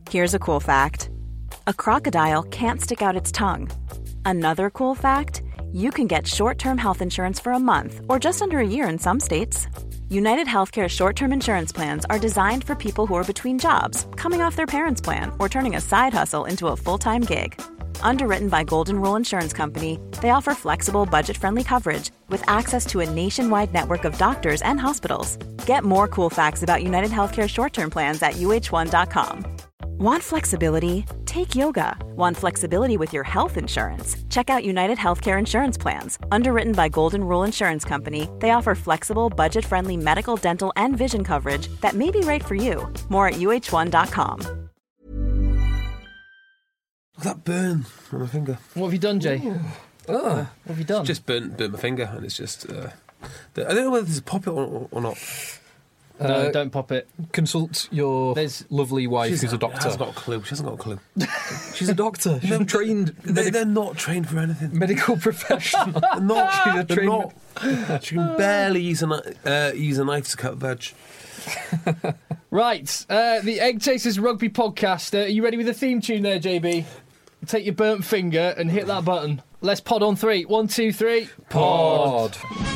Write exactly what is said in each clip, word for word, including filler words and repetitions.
Here's a cool fact. A crocodile can't stick out its tongue. Another cool fact, you can get short-term health insurance for a month or just under a year in some states. United Healthcare short-term insurance plans are designed for people who are between jobs, coming off their parents' plan, or turning a side hustle into a full-time gig. Underwritten by Golden Rule Insurance Company, they offer flexible, budget-friendly coverage with access to a nationwide network of doctors and hospitals. Get more cool facts about United Healthcare short-term plans at U H one dot com. Want flexibility? Take yoga. Want flexibility with your health insurance? Check out United Healthcare Insurance Plans. Underwritten by Golden Rule Insurance Company, they offer flexible, budget-friendly medical, dental, and vision coverage that may be right for you. More at U H one dot com. Look at that burn on my finger. What have you done, Jay? Oh. Uh, what have you done? Just burnt, burnt my finger, and it's just... Uh, I don't know whether this is pop it or, or not. No, uh, don't pop it. Consult your There's, lovely wife She's, who's a doctor. She hasn't got a clue. She hasn't got a clue. She's a doctor. She's No, a trained... They're, Medic- they're not trained for anything. medical professional. They're not. She's a They're trained... not. She can barely use a, kni- uh, use a knife to cut veg. Right, uh, the Egg Chasers Rugby Podcast. Uh, are you ready with the theme tune there, J B? Take your burnt finger and hit that button. Let's pod on three. One, two, three. Pod.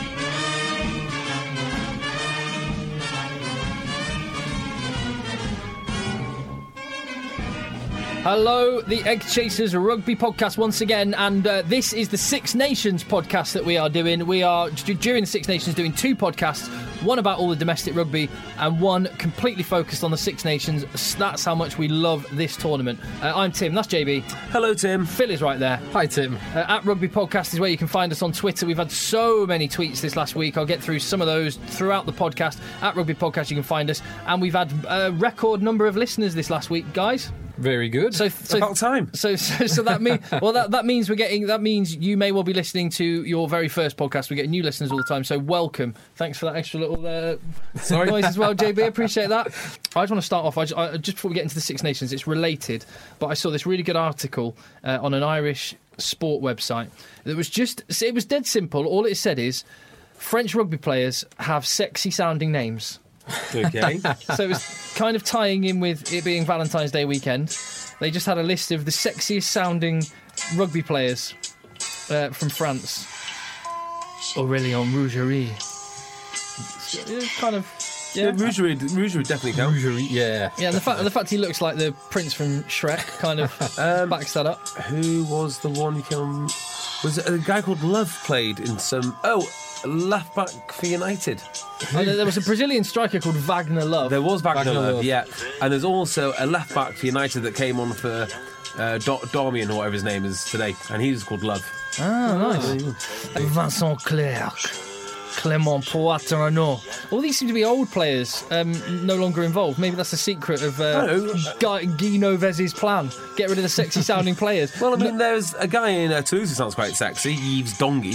Hello, the Egg Chasers Rugby Podcast once again, and uh, this is the Six Nations podcast that we are doing. We are, d- during the Six Nations, doing two podcasts, one about all the domestic rugby and one completely focused on the Six Nations. That's how much we love this tournament. Uh, I'm Tim, that's J B. Hello, Tim. Phil is right there. Hi, Tim. Uh, at Rugby Podcast is where you can find us on Twitter. We've had so many tweets this last week. I'll get through some of those throughout the podcast. At Rugby Podcast you can find us. And we've had a record number of listeners this last week, guys. Very good. So, so About time. So, so, so that means well, that, that means we're getting. That means you may well be listening to your very first podcast. We get new listeners all the time. So, welcome. Thanks for that extra little uh, Sorry. noise as well, J B. Appreciate that. I just want to start off. I just, I, just before we get into the Six Nations, it's related, but I saw this really good article uh, on an Irish sport website that was just. It was dead simple. All it said is French rugby players have sexy sounding names. Okay. So it was kind of tying in with it being Valentine's Day weekend. They just had a list of the sexiest sounding rugby players uh, from France. Aurélien Rougerie. It's kind of... Yeah, Yeah, Rougerie, Rougerie definitely counts. Rougerie, yeah. yeah. And the fact, the fact he looks like the prince from Shrek kind of Um, backs that up. Who was the one who came on? Was it a guy called Love played in some... Oh, left back for United. Oh, there there was a Brazilian striker called Wagner Love. There was Wagner Wagner Love, Love. yeah. And there's also a left back for United that came on for uh, Do- Darmian or whatever his name is today. And he was called Love. Ah, nice. Vincent Clerc, Clément Poitrano. All these seem to be old players, um, no longer involved. Maybe that's the secret of uh, No. Guy, Guy Novez's plan. Get rid of the sexy sounding players. Well, I mean, there's a guy in uh, Toulouse who sounds quite sexy, Yves Dongy.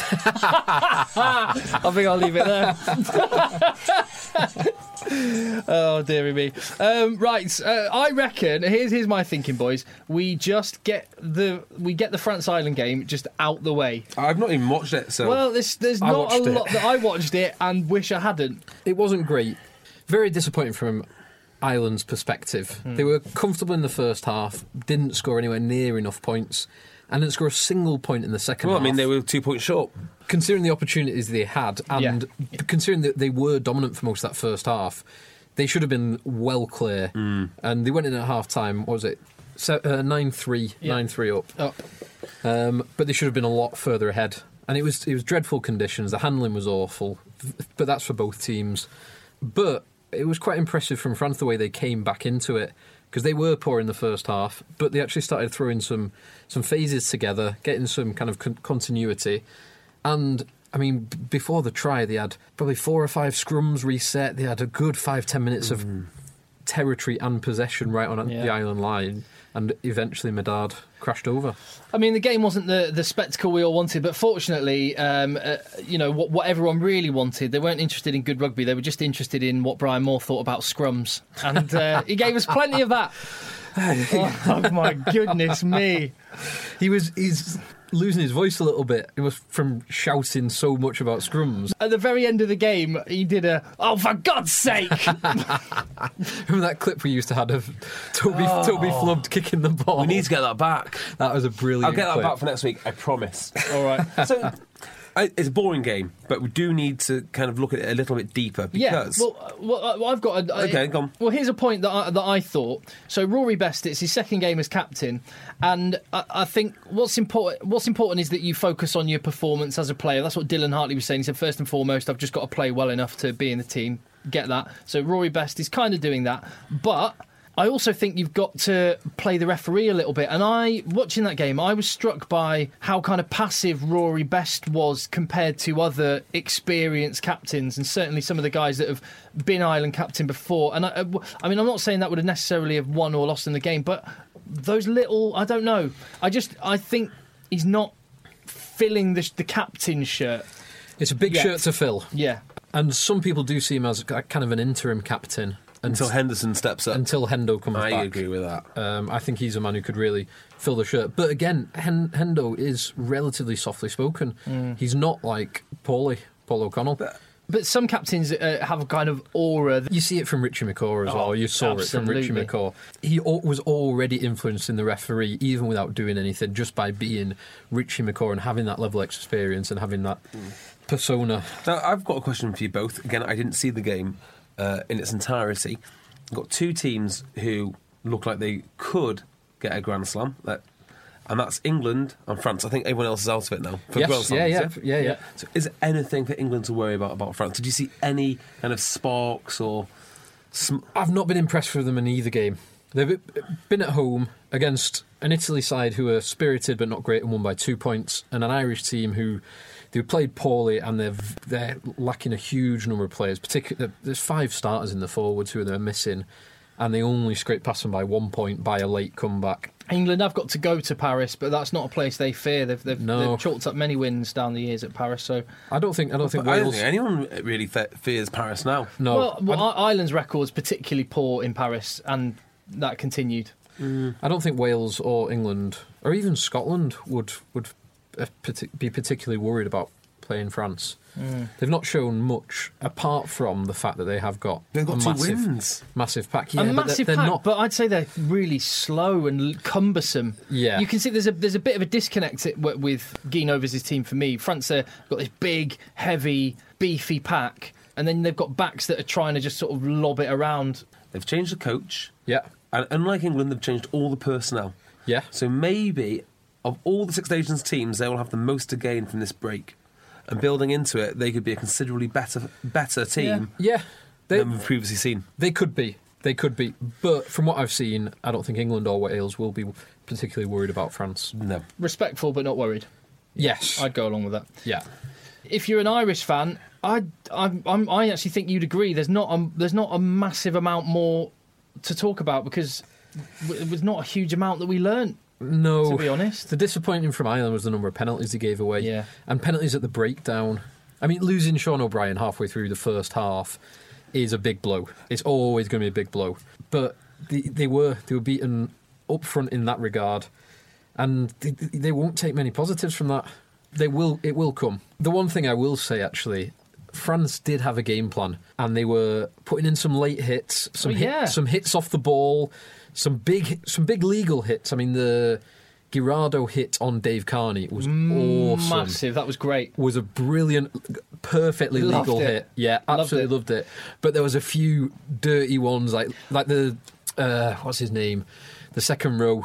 I think I'll leave it there. Oh, dearie me. Um, right, uh, I reckon. Here's here's my thinking, boys. We just get the we get the France Island game just out the way. I've not even watched it, so... Well, there's there's I not a watched it. lot that I watched it and wish I hadn't. It wasn't great. Very disappointing from Ireland's perspective. Hmm. They were comfortable in the first half, didn't score anywhere near enough points, and didn't score a single point in the second Well, I half. mean, they were two points short. Considering the opportunities they had, and Yeah. considering that they were dominant for most of that first half, they should have been well clear. Mm. And they went in at half time, what was it? So, uh, nine three, Yeah. nine three up. Up. Um, but they should have been a lot further ahead. And it was it was dreadful conditions. The handling was awful, but that's for both teams. But it was quite impressive from France the way they came back into it, because they were poor in the first half, but they actually started throwing some some phases together, getting some kind of con- continuity. And I mean, b- before the try, they had probably four or five scrums reset. They had a good five ten minutes of territory and possession right on Yeah. the island line, and eventually Medard crashed over. I mean, the game wasn't the, the spectacle we all wanted, but fortunately, um, uh, you know, what, what everyone really wanted, they weren't interested in good rugby. They were just interested in what Brian Moore thought about scrums. And uh, he gave us plenty of that. Oh, my goodness me. He was he's losing his voice a little bit. It was from shouting so much about scrums. At the very end of the game, he did a, oh, for God's sake! Remember that clip we used to have of Toby, oh. Toby Flubbed kicking the ball? We need to get that back. That was a brilliant I'll get that clip. back for next week, I promise. All right. So, I, it's a boring game, but we do need to kind of look at it a little bit deeper because... Yeah, well, well I've got... A, okay, go on. Well, here's a point that I, that I thought. So Rory Best, it's his second game as captain, and I, I think what's important what's important is that you focus on your performance as a player. That's what Dylan Hartley was saying. He said, first and foremost, I've just got to play well enough to be in the team. Get that. So Rory Best is kind of doing that, but... I also think you've got to play the referee a little bit. And I, watching that game, I was struck by how kind of passive Rory Best was compared to other experienced captains, and certainly some of the guys that have been Ireland captain before. And I, I mean, I'm not saying that would have necessarily have won or lost in the game, but those little, I don't know. I just, I think he's not filling the, the captain's shirt. It's a big yet. shirt to fill. Yeah. And some people do see him as kind of an interim captain. Until Henderson steps up. Until Hendo comes I back. I agree with that. Um, I think he's a man who could really fill the shirt. But again, Hen- Hendo is relatively softly spoken. Mm. He's not like Paulie, Paul O'Connell. But, but some captains uh, have a kind of aura. You see it from Richie McCaw as oh, well. You saw absolutely. it from Richie McCaw. He o- was already influencing the referee, even without doing anything, just by being Richie McCaw and having that level of experience and having that mm. persona. Now, I've got a question for you both. Again, I didn't see the game Uh, in its entirety. We've got two teams who look like they could get a Grand Slam, that, and that's England and France. I think everyone else is out of it now. For yes, Grand Slams, yeah, yeah, yeah, yeah, yeah. So is there anything for England to worry about about France? Did you see any kind of sparks or... Sm- I've not been impressed with them in either game. They've been at home against an Italy side who are spirited but not great and won by two points, and an Irish team who... They played poorly, and they're they're lacking a huge number of players. Particularly, there's five starters in the forwards who they're missing, and they only scraped past them by one point by a late comeback. England have got to go to Paris, but that's not a place they fear. They've they've, no. they've chalked up many wins down the years at Paris. So I don't think I don't think I Wales. don't think anyone really fe- fears Paris now. No, well, well Ireland's record's particularly poor in Paris, and that continued. Mm. I don't think Wales or England or even Scotland would would. be particularly worried about playing France. Mm. They've not shown much apart from the fact that they have got they've got a two massive, wins, massive pack. Yeah, a but massive they're, they're pack, not... but I'd say they're really slow and cumbersome. Yeah, you can see there's a there's a bit of a disconnect with Guy Novas' team for me. France have got this big, heavy, beefy pack, and then they've got backs that are trying to just sort of lob it around. They've changed the coach. Yeah, and unlike England, they've changed all the personnel. Yeah, so maybe. Of all the Six Nations teams, they will have the most to gain from this break. And building into it, they could be a considerably better better team yeah. Yeah, they, than we've previously seen. They could be. They could be. But from what I've seen, I don't think England or Wales will be particularly worried about France. No. Respectful, but not worried. Yes. I'd go along with that. Yeah. If you're an Irish fan, I I'm, I'm, I actually think you'd agree. There's not a, there's not a massive amount more to talk about because it was not a huge amount that we learnt. No, to be honest, the disappointing from Ireland was the number of penalties they gave away. Yeah, and penalties at the breakdown. I mean, losing Sean O'Brien halfway through the first half is a big blow. It's always going to be a big blow. But they, they were they were beaten up front in that regard, and they, they won't take many positives from that. They will. It will come. The one thing I will say, actually, France did have a game plan, and they were putting in some late hits, some oh, yeah. hit, some hits off the ball. Some big, some big legal hits. I mean, the Girardo hit on Dave Carney was awesome. Massive. That was great. Was a brilliant, perfectly loved legal it. hit. Yeah, absolutely loved it. loved it. But there was a few dirty ones, like like the uh, what's his name, the second row.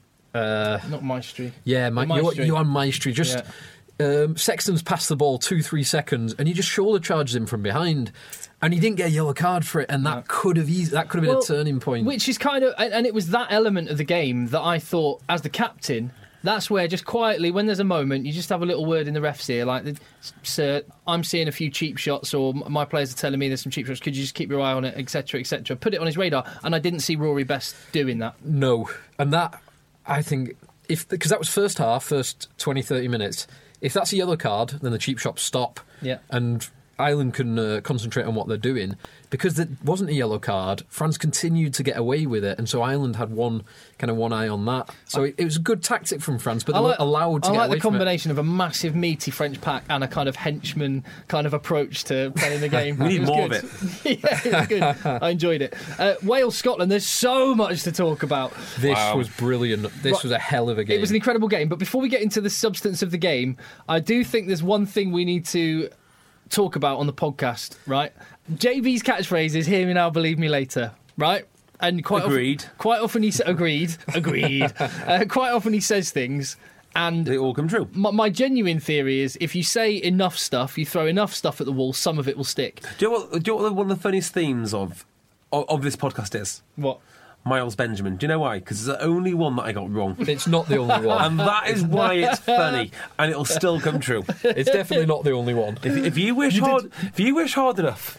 Uh, Not Maestri. Yeah, Ma- Maestri. Johan Maestri. Just yeah. um, Sexton's passed the ball two, three seconds, and he just shoulder charged him from behind. And he didn't get a yellow card for it, and that no. could have easy, that could have been well, a turning point. Which is kind of, and it was that element of the game that I thought, as the captain, that's where just quietly, when there's a moment, you just have a little word in the ref's ear, like, "Sir, I'm seeing a few cheap shots, or my players are telling me there's some cheap shots. Could you just keep your eye on it, et cetera, et cetera" Put it on his radar, and I didn't see Rory Best doing that. No, and that I think if because that was first half, first twenty, thirty minutes. If that's a yellow card, then the cheap shots stop. Yeah, and. Ireland can uh, concentrate on what they're doing. Because there wasn't a yellow card, France continued to get away with it, and so Ireland had one kind of one eye on that. So it, it was a good tactic from France, but they like, were allowed to I get like away the from combination of a massive meaty French pack and a kind of henchman kind of approach to playing the game. We need It was more good. of it. Yeah, it was good. I enjoyed it. Uh, Wales Scotland. There's so much to talk about. it. This Wow. was brilliant. This Right. was a hell of a game. It was an incredible game. But before we get into the substance of the game, I do think there's one thing we need to talk about on the podcast, right? J B's catchphrase is "Hear me now, believe me later," right? And quite Agreed. Often, quite often he sa- agreed, agreed. uh, quite often he says things, and They all come true. my, my genuine theory is if you say enough stuff, you throw enough stuff at the wall, some of it will stick. Do you know what, do you know what one of the funniest themes of, of, of this podcast is? What? Miles Benjamin. Do you know why? Because it's the only one that I got wrong. It's not the only one. And that is why it's funny, and it'll still come true. It's definitely not the only one. If, if you wish hard, if you wish hard enough,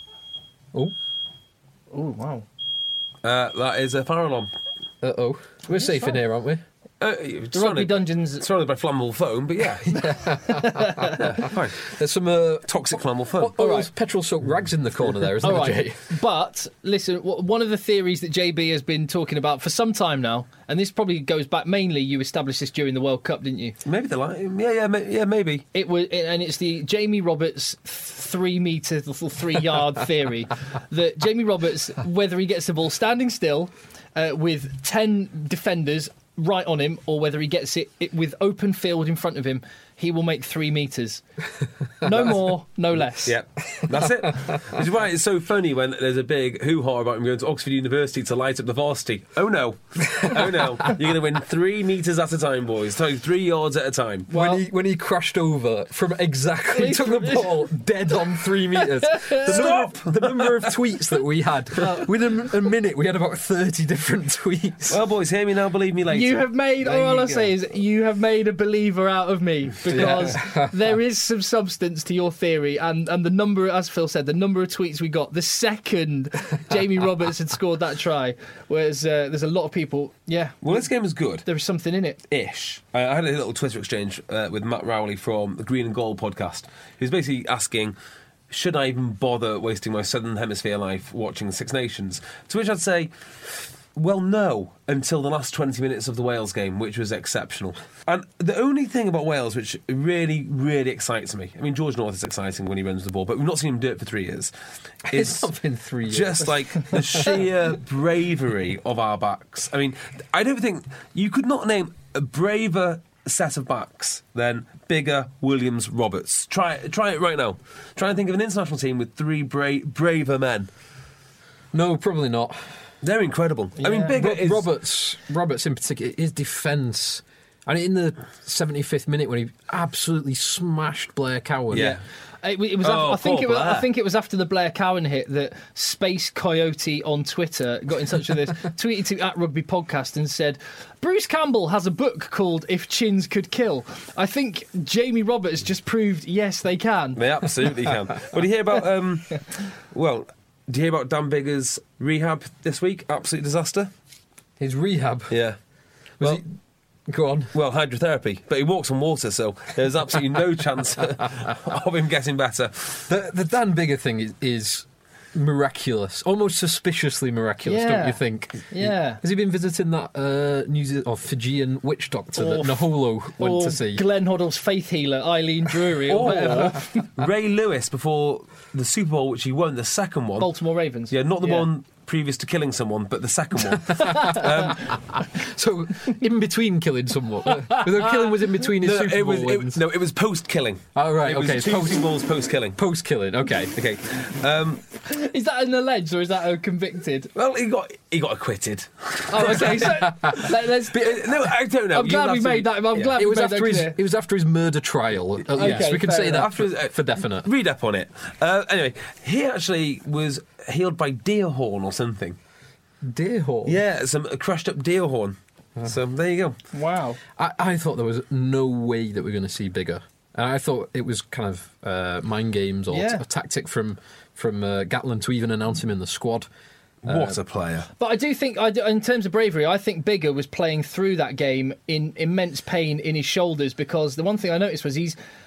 Oh, Oh wow! uh, that is a fire alarm. uh oh. We're safe in here, aren't we? Uh, The it's Rugby surrounded, Dungeons. surrounded by flammable foam, but yeah, yeah fine. There's some uh, Toxic flammable foam. oh, All there's petrol-soaked rags in the corner there, isn't All there, right, Jay? but listen, w- one of the theories that J B has been talking about for some time now, and this probably goes back mainly. You established this during the World Cup, didn't you? Maybe the line. Yeah, yeah, ma- yeah, maybe. It was, and it's the Jamie Roberts three metre, three yard theory that Jamie Roberts, whether he gets the ball standing still uh, with ten defenders right on him, or whether he gets it, it with open field in front of him, he will make three metres. No more, no less. Yeah, that's it. Which is why it's so funny when there's a big hoo-ha about him going to Oxford University to light up the varsity. Oh no, oh no, you're going to win three metres at a time, boys. So three yards at a time. Well- when he when he crashed over from exactly took the ball dead on three metres. The Stop! Number of, the number of tweets that we had within a minute, we had about thirty different tweets. Well, boys, hear me now, believe me later. You have made, There all you I'll go. say is, you have made a believer out of me, because there is some substance to your theory, and, and the number, as Phil said, the number of tweets we got the second Jamie Roberts had scored that try, whereas uh, there's a lot of people, yeah, Well, this game was good. there was something in it. Ish. I I had a little Twitter exchange uh, with Matt Rowley from the Green and Gold podcast, who's basically asking, should I even bother wasting my Southern Hemisphere life watching the Six Nations? To which I'd say, well, no, until the last twenty minutes of the Wales game, which was exceptional. And the only thing about Wales which really, really excites me, I mean, George North is exciting when he runs the ball, but we've not seen him do it for three years. It's not been three years. Just like the sheer bravery of our backs. I mean, I don't think you could not name a braver set of backs than Biggar, Williams, Roberts. Try try it right now. Try and think of an international team with three bra- braver men. No, probably not. They're incredible. I mean, Yeah. Biggar Ro- is Roberts, Roberts in particular, his defence, and in the seventy-fifth minute when he absolutely smashed Blair Cowan. Yeah. It, it was. Oh, after, I think. poor It was, I Blair. think it was after the Blair Cowan hit that Space Coyote on Twitter got in touch with us, tweeted to at Rugby Podcast and said, "Bruce Campbell has a book called If Chins Could Kill. I think Jamie Roberts just proved yes they can." They absolutely can. But do you hear about? Um, well, do you hear about Dan Biggar's rehab this week? Absolute disaster. His rehab. Yeah. Was Well, he, go on. well, hydrotherapy, but he walks on water, so there's absolutely no chance of him getting better. The, the Dan Biggar thing is, is miraculous, almost suspiciously miraculous, Yeah. don't you think? Yeah. Has he been visiting that uh, New Zealand or Fijian witch doctor Or that Naholo went or to see? Glenn Hoddle's faith healer, Eileen Drury, or Or whatever. Ray Lewis before the Super Bowl, which he won, the second one. Baltimore Ravens. Yeah, not the one previous to killing someone, but the second one. So, in between killing someone, the killing was in between his no, Super it Bowl was, it, wins. no, it was post-killing. Oh, right, it was okay, two post- Super Bowls post-killing. Post-killing, okay. Okay. Um, Is that an alleged or is that a convicted? well, he got he got acquitted. Oh, okay. So let, let's. But, uh, no, I don't know. I'm glad we made that. I'm glad It we was made after that his clear. it was after his murder trial. Uh, yes, Okay, we can fair say that enough. for, After his- uh, for definite. Read up on it. Uh, anyway, he actually was healed by deer horn or something. Deer horn. Yeah, some a crushed up deer horn. So there you go. Wow. I, I thought there was no way that we were going to see Biggar. And I thought it was kind of uh, mind games or Yeah. t- a tactic from from uh, Gatland to even announce him in the squad. What a player. But I do think, I do, in terms of bravery, I think Biggar was playing through that game in immense pain in his shoulders, because the one thing I noticed was he's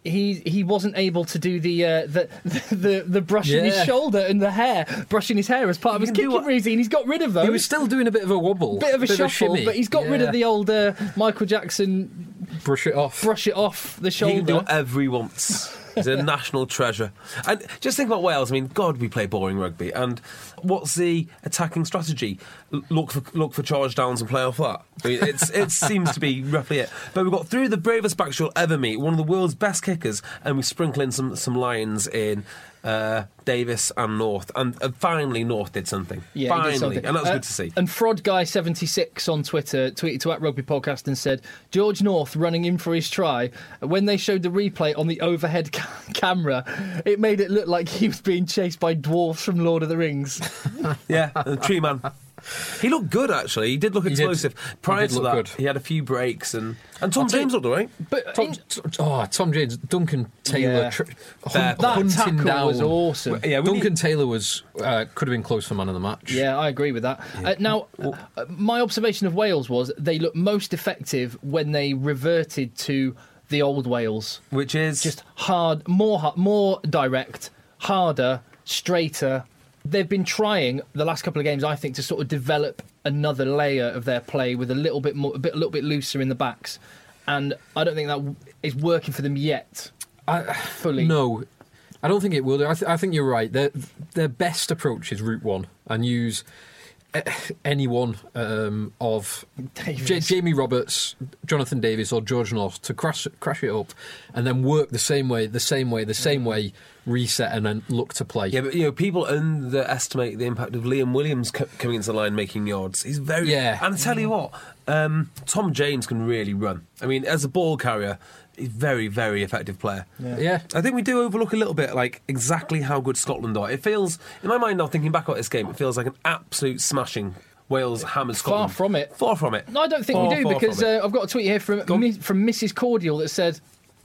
he he wasn't able to do the uh, the, the the the brushing Yeah. his shoulder and the hair, brushing his hair as part of his can do kicking what- routine. He's got rid of those. He was still doing a bit of a wobble, bit of a bit shuffle, shimmy. but he's got rid Yeah. of the old uh, Michael Jackson brush it off. brush it off the He can do shoulder. whatever he wants. He's a national treasure. And just think about Wales. I mean, God, we play boring rugby. And what's the attacking strategy? L- Look for look for charge downs and play off that. I mean, it's, it seems to be roughly it. But we got through the bravest backs you'll ever meet, one of the world's best kickers, and we sprinkle in some, some Lions in uh, Davis and North. And uh, finally, North did something. Yeah, he finally. did something. And that was Uh, good to see. And Fraud Guy seventy-six on Twitter tweeted to at Rugby Podcast and said, George North running in for his try. When they showed the replay on the overhead ca- camera, it made it look like he was being chased by dwarfs from Lord of the Rings. Yeah, the tree man. He looked good, actually. He did look He did. explosive. Prior He did to look that, good. he had a few breaks, and, and Tom I'll tell James you- looked all right. But Tom, in- t- oh, Tom James, Duncan Taylor, Yeah. tr- Fair hunt, play. that hunting tackle down. was awesome. Yeah, we Duncan need- Taylor was uh, could have been close for man of the match. Yeah, I agree with that. Uh, now, uh, my observation of Wales was they looked most effective when they reverted to the old Wales. Which is Just hard, more hu- more direct, harder, straighter. They've been trying the last couple of games, I think, to sort of develop another layer of their play with a little bit more, a bit, a little bit looser in the backs, and I don't think that w- is working for them yet. I, Fully. No, I don't think it will. do. I, th- I think you're right. Their their best approach is route one and use eh, any one um, of Davis. J- Jamie Roberts, Jonathan Davis, or George North to crash crash it up, and then work the same way, the same way, the same way. Reset and then look to play. Yeah, but you know, people underestimate the impact of Liam Williams co- coming into the line making yards. He's very Yeah. And I tell you what, um, Tom James can really run. I mean, as a ball carrier, he's a very, very effective player. Yeah. I think we do overlook a little bit, like exactly how good Scotland are. It feels, in my mind now, thinking back about this game, it feels like an absolute smashing. Wales hammered Scotland. Far from it. Far from it. No, I don't think Far, we do far because from it. uh, I've got a tweet here from Go on. mi- from Missus Cordial that said,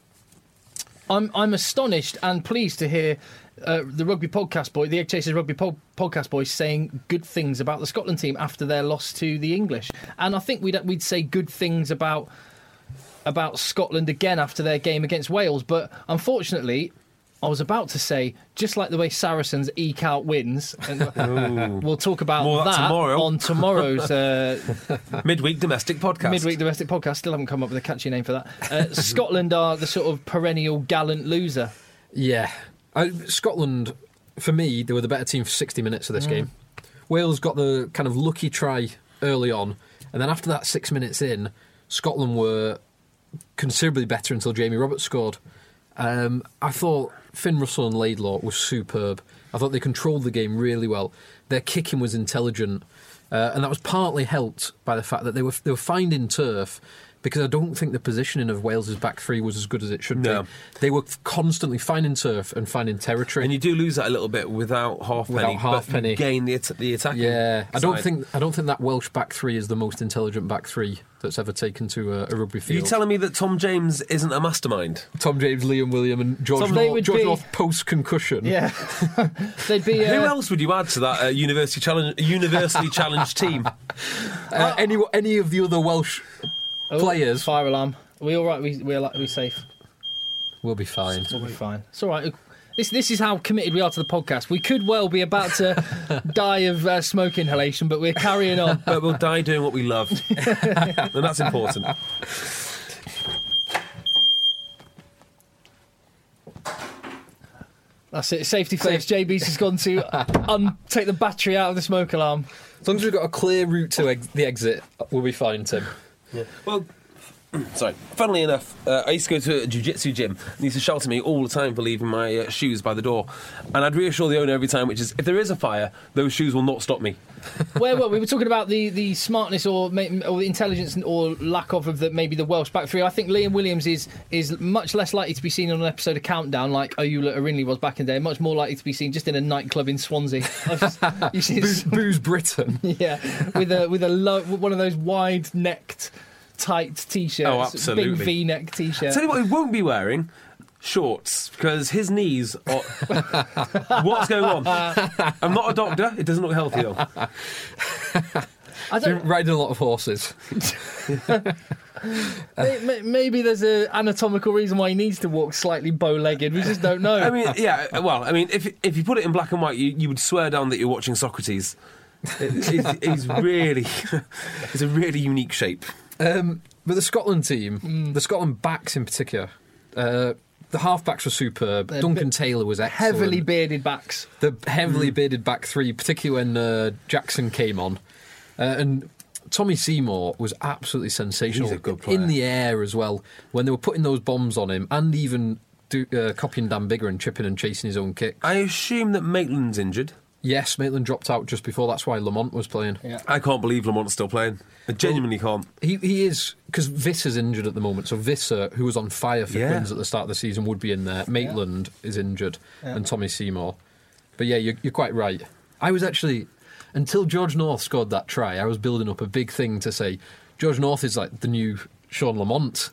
"I'm I'm astonished and pleased to hear uh, the rugby podcast boy, the Egg Chasers rugby po- podcast boy, saying good things about the Scotland team after their loss to the English." And I think we'd we'd say good things about about Scotland again after their game against Wales, but unfortunately. I was about to say, just like the way Saracens eke out wins, and we'll talk about More of that that tomorrow. on tomorrow's uh, Midweek domestic podcast. Midweek domestic podcast. Still haven't come up with a catchy name for that. Uh, Scotland are the sort of perennial gallant loser. Yeah. I, Scotland, for me, they were the better team for sixty minutes of this game. Wales got the kind of lucky try early on, and then after that, six minutes in, Scotland were considerably better until Jamie Roberts scored. Um, I thought Finn Russell and Laidlaw was superb. I thought they controlled the game really well. Their kicking was intelligent, uh, and that was partly helped by the fact that they were they were finding turf. Because I don't think the positioning of Wales's back three was as good as it should No. be. They were constantly finding turf and finding territory. And you do lose that a little bit without Halfpenny. Without Halfpenny. But you gain the, at- the attacking. yeah, I don't side. think I don't think that Welsh back three is the most intelligent back three that's ever taken to a, a rugby Are field. you telling me that Tom James isn't a mastermind? Tom James, Liam William, and George Tom, they North, would George be- North post concussion. Yeah, they'd be. Uh, Who else would you add to that uh, university challenge, universally challenged team? Uh, any any of the other Welsh oh, players Fire alarm. Are we all right? We we're like, we safe. will be fine. We'll be fine. It's all right. This this is how committed we are to the podcast. We could well be about to die of uh, smoke inhalation, but we're carrying on. But we'll die doing what we love. And that's important. That's it. Safety first. J B's has gone to un- take the battery out of the smoke alarm. As long as we've got a clear route to ex- the exit, we'll be fine, Tim. Well, sorry. Funnily enough, uh, I used to go to a jiu-jitsu gym and they used to shout at me all the time for leaving my uh, shoes by the door. And I'd reassure the owner every time, which is, if there is a fire, those shoes will not stop me. Where were we? We were talking about the, the smartness or ma- or the intelligence or lack of of the, maybe the Welsh back three. I think Liam Williams is is much less likely to be seen on an episode of Countdown like Oyula Arinley was back in the day. Much more likely to be seen just in a nightclub in Swansea. I just- you see, Booze, Booze Britain. yeah, with a with a lo- one of those wide necked tight t-shirts. Oh, absolutely. Big V-neck t-shirt. Tell you what he won't be wearing. Shorts, because his knees are... What's going on? I'm not a doctor. It doesn't look healthy, though. I don't. Riding a lot of horses. Maybe there's an anatomical reason why he needs to walk slightly bow-legged. We just don't know. I mean, yeah. Well, I mean, if if you put it in black and white, you, you would swear down that you're watching Socrates. He's, he's really, it's a really unique shape. Um, but the Scotland team, Mm. the Scotland backs in particular, uh, the half-backs were superb. They're Duncan bit- Taylor was excellent. Heavily bearded backs. The heavily bearded back three, particularly when uh, Jackson came on. Uh, and Tommy Seymour was absolutely sensational. He's a good player. In the air as well, when they were putting those bombs on him, and even do, uh, copying Dan Bigger and chipping and chasing his own kick. I assume that Maitland's injured. Yes, Maitland dropped out just before. That's why Lamont was playing. Yeah. I can't believe Lamont's still playing. I genuinely can't. He he is, because Visser's injured at the moment. So Visser, who was on fire for Yeah. Quins at the start of the season, would be in there. Maitland is injured, Yeah. and Tommy Seymour. But yeah, you're, you're quite right. I was actually, until George North scored that try, I was building up a big thing to say, George North is like the new Sean Lamont.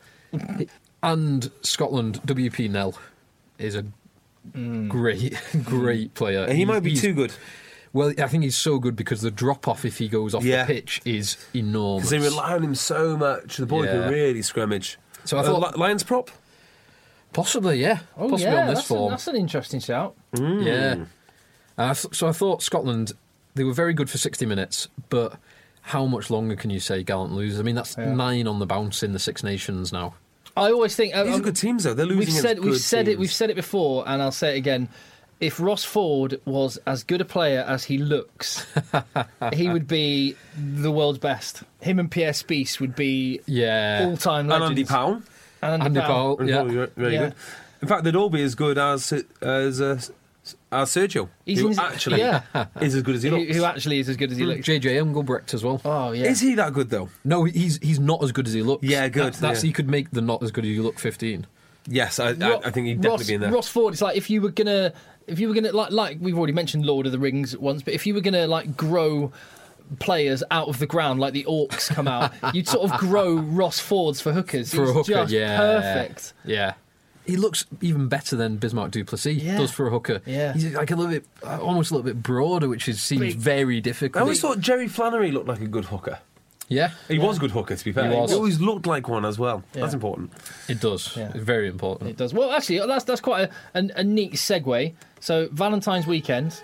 And Scotland, W P Nell is a great, great player. And he might be he's- too good. Well, I think he's so good because the drop-off if he goes off Yeah. the pitch is enormous. Because they rely on him so much. The boy Yeah. can really scrimmage. So I Uh, thought- Li- Lions prop? Possibly, yeah. Oh, Possibly yeah, on this that's, form. A, that's an interesting shout. Yeah. Uh, th- so I thought Scotland, they were very good for sixty minutes, but how much longer can you say gallant lose? I mean, that's Yeah. nine on the bounce in the Six Nations now. I always think These um, are good teams, though. They're losing We've against said we've good said it teams. we've said it before, and I'll say it again. If Ross Ford was as good a player as he looks, he would be the world's best. Him and Pierre Spies would be Yeah. all-time And legends. Andy Powell. And Andy Powell, Andy yeah. Powell, very- very Yeah. good. In fact, they'd all be as good as as uh, as Sergio, He's who in- actually yeah. is as good as he Who, looks. who actually is as good as he looks. J J Engelbrecht as well. Oh yeah. Is he that good though? No, he's he's not as good as he looks. Yeah, good, That- that's yeah. he could make the not as good as you look fifteen. Yes, I, Ro- I, I think he'd definitely Ross, be in there. Ross Ford. It's like if you were gonna, if you were gonna like, like we've already mentioned Lord of the Rings once, but if you were gonna like grow players out of the ground like the orcs come out, you'd sort of grow Ross Fords for hookers. For a He's hooker, just yeah. perfect. Yeah. He looks even better than Bismarck Duplessis Yeah. does for a hooker. Yeah. He's like a little bit, uh, almost a little bit broader, which is, seems Big. very I difficult. always thought Jerry Flannery looked like a good hooker. Yeah, He was a good hooker, to be fair. He was. always looked like one as well. Yeah. That's important. it does. Yeah. It's very important. It does. Well, actually, that's that's quite a, a, a neat segue. So Valentine's weekend.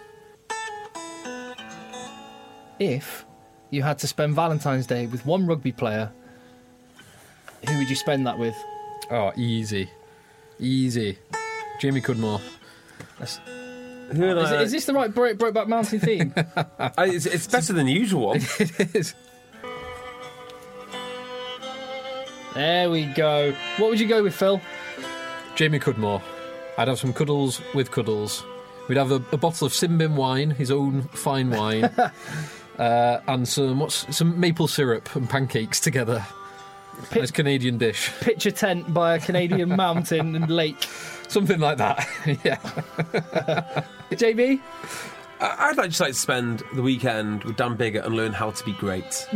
If you had to spend Valentine's Day with one rugby player, who would you spend that with? Oh, easy. Easy. Jamie Cudmore. That's- Who would Is, I- is this the right Bro- Brokeback Mountain theme? I- it's, it's better than the usual one. It is. There we go. What would you go with, Phil? Jamie Cudmore. I'd have some cuddles with cuddles. We'd have a, a bottle of Simbin wine, his own fine wine, uh, and some what's some maple syrup and pancakes together. Pi- Nice Canadian dish. Pitch a tent by a Canadian mountain and lake. Something like that. Yeah. J B? I- I'd like just like to spend the weekend with Dan Bigger and learn how to be great.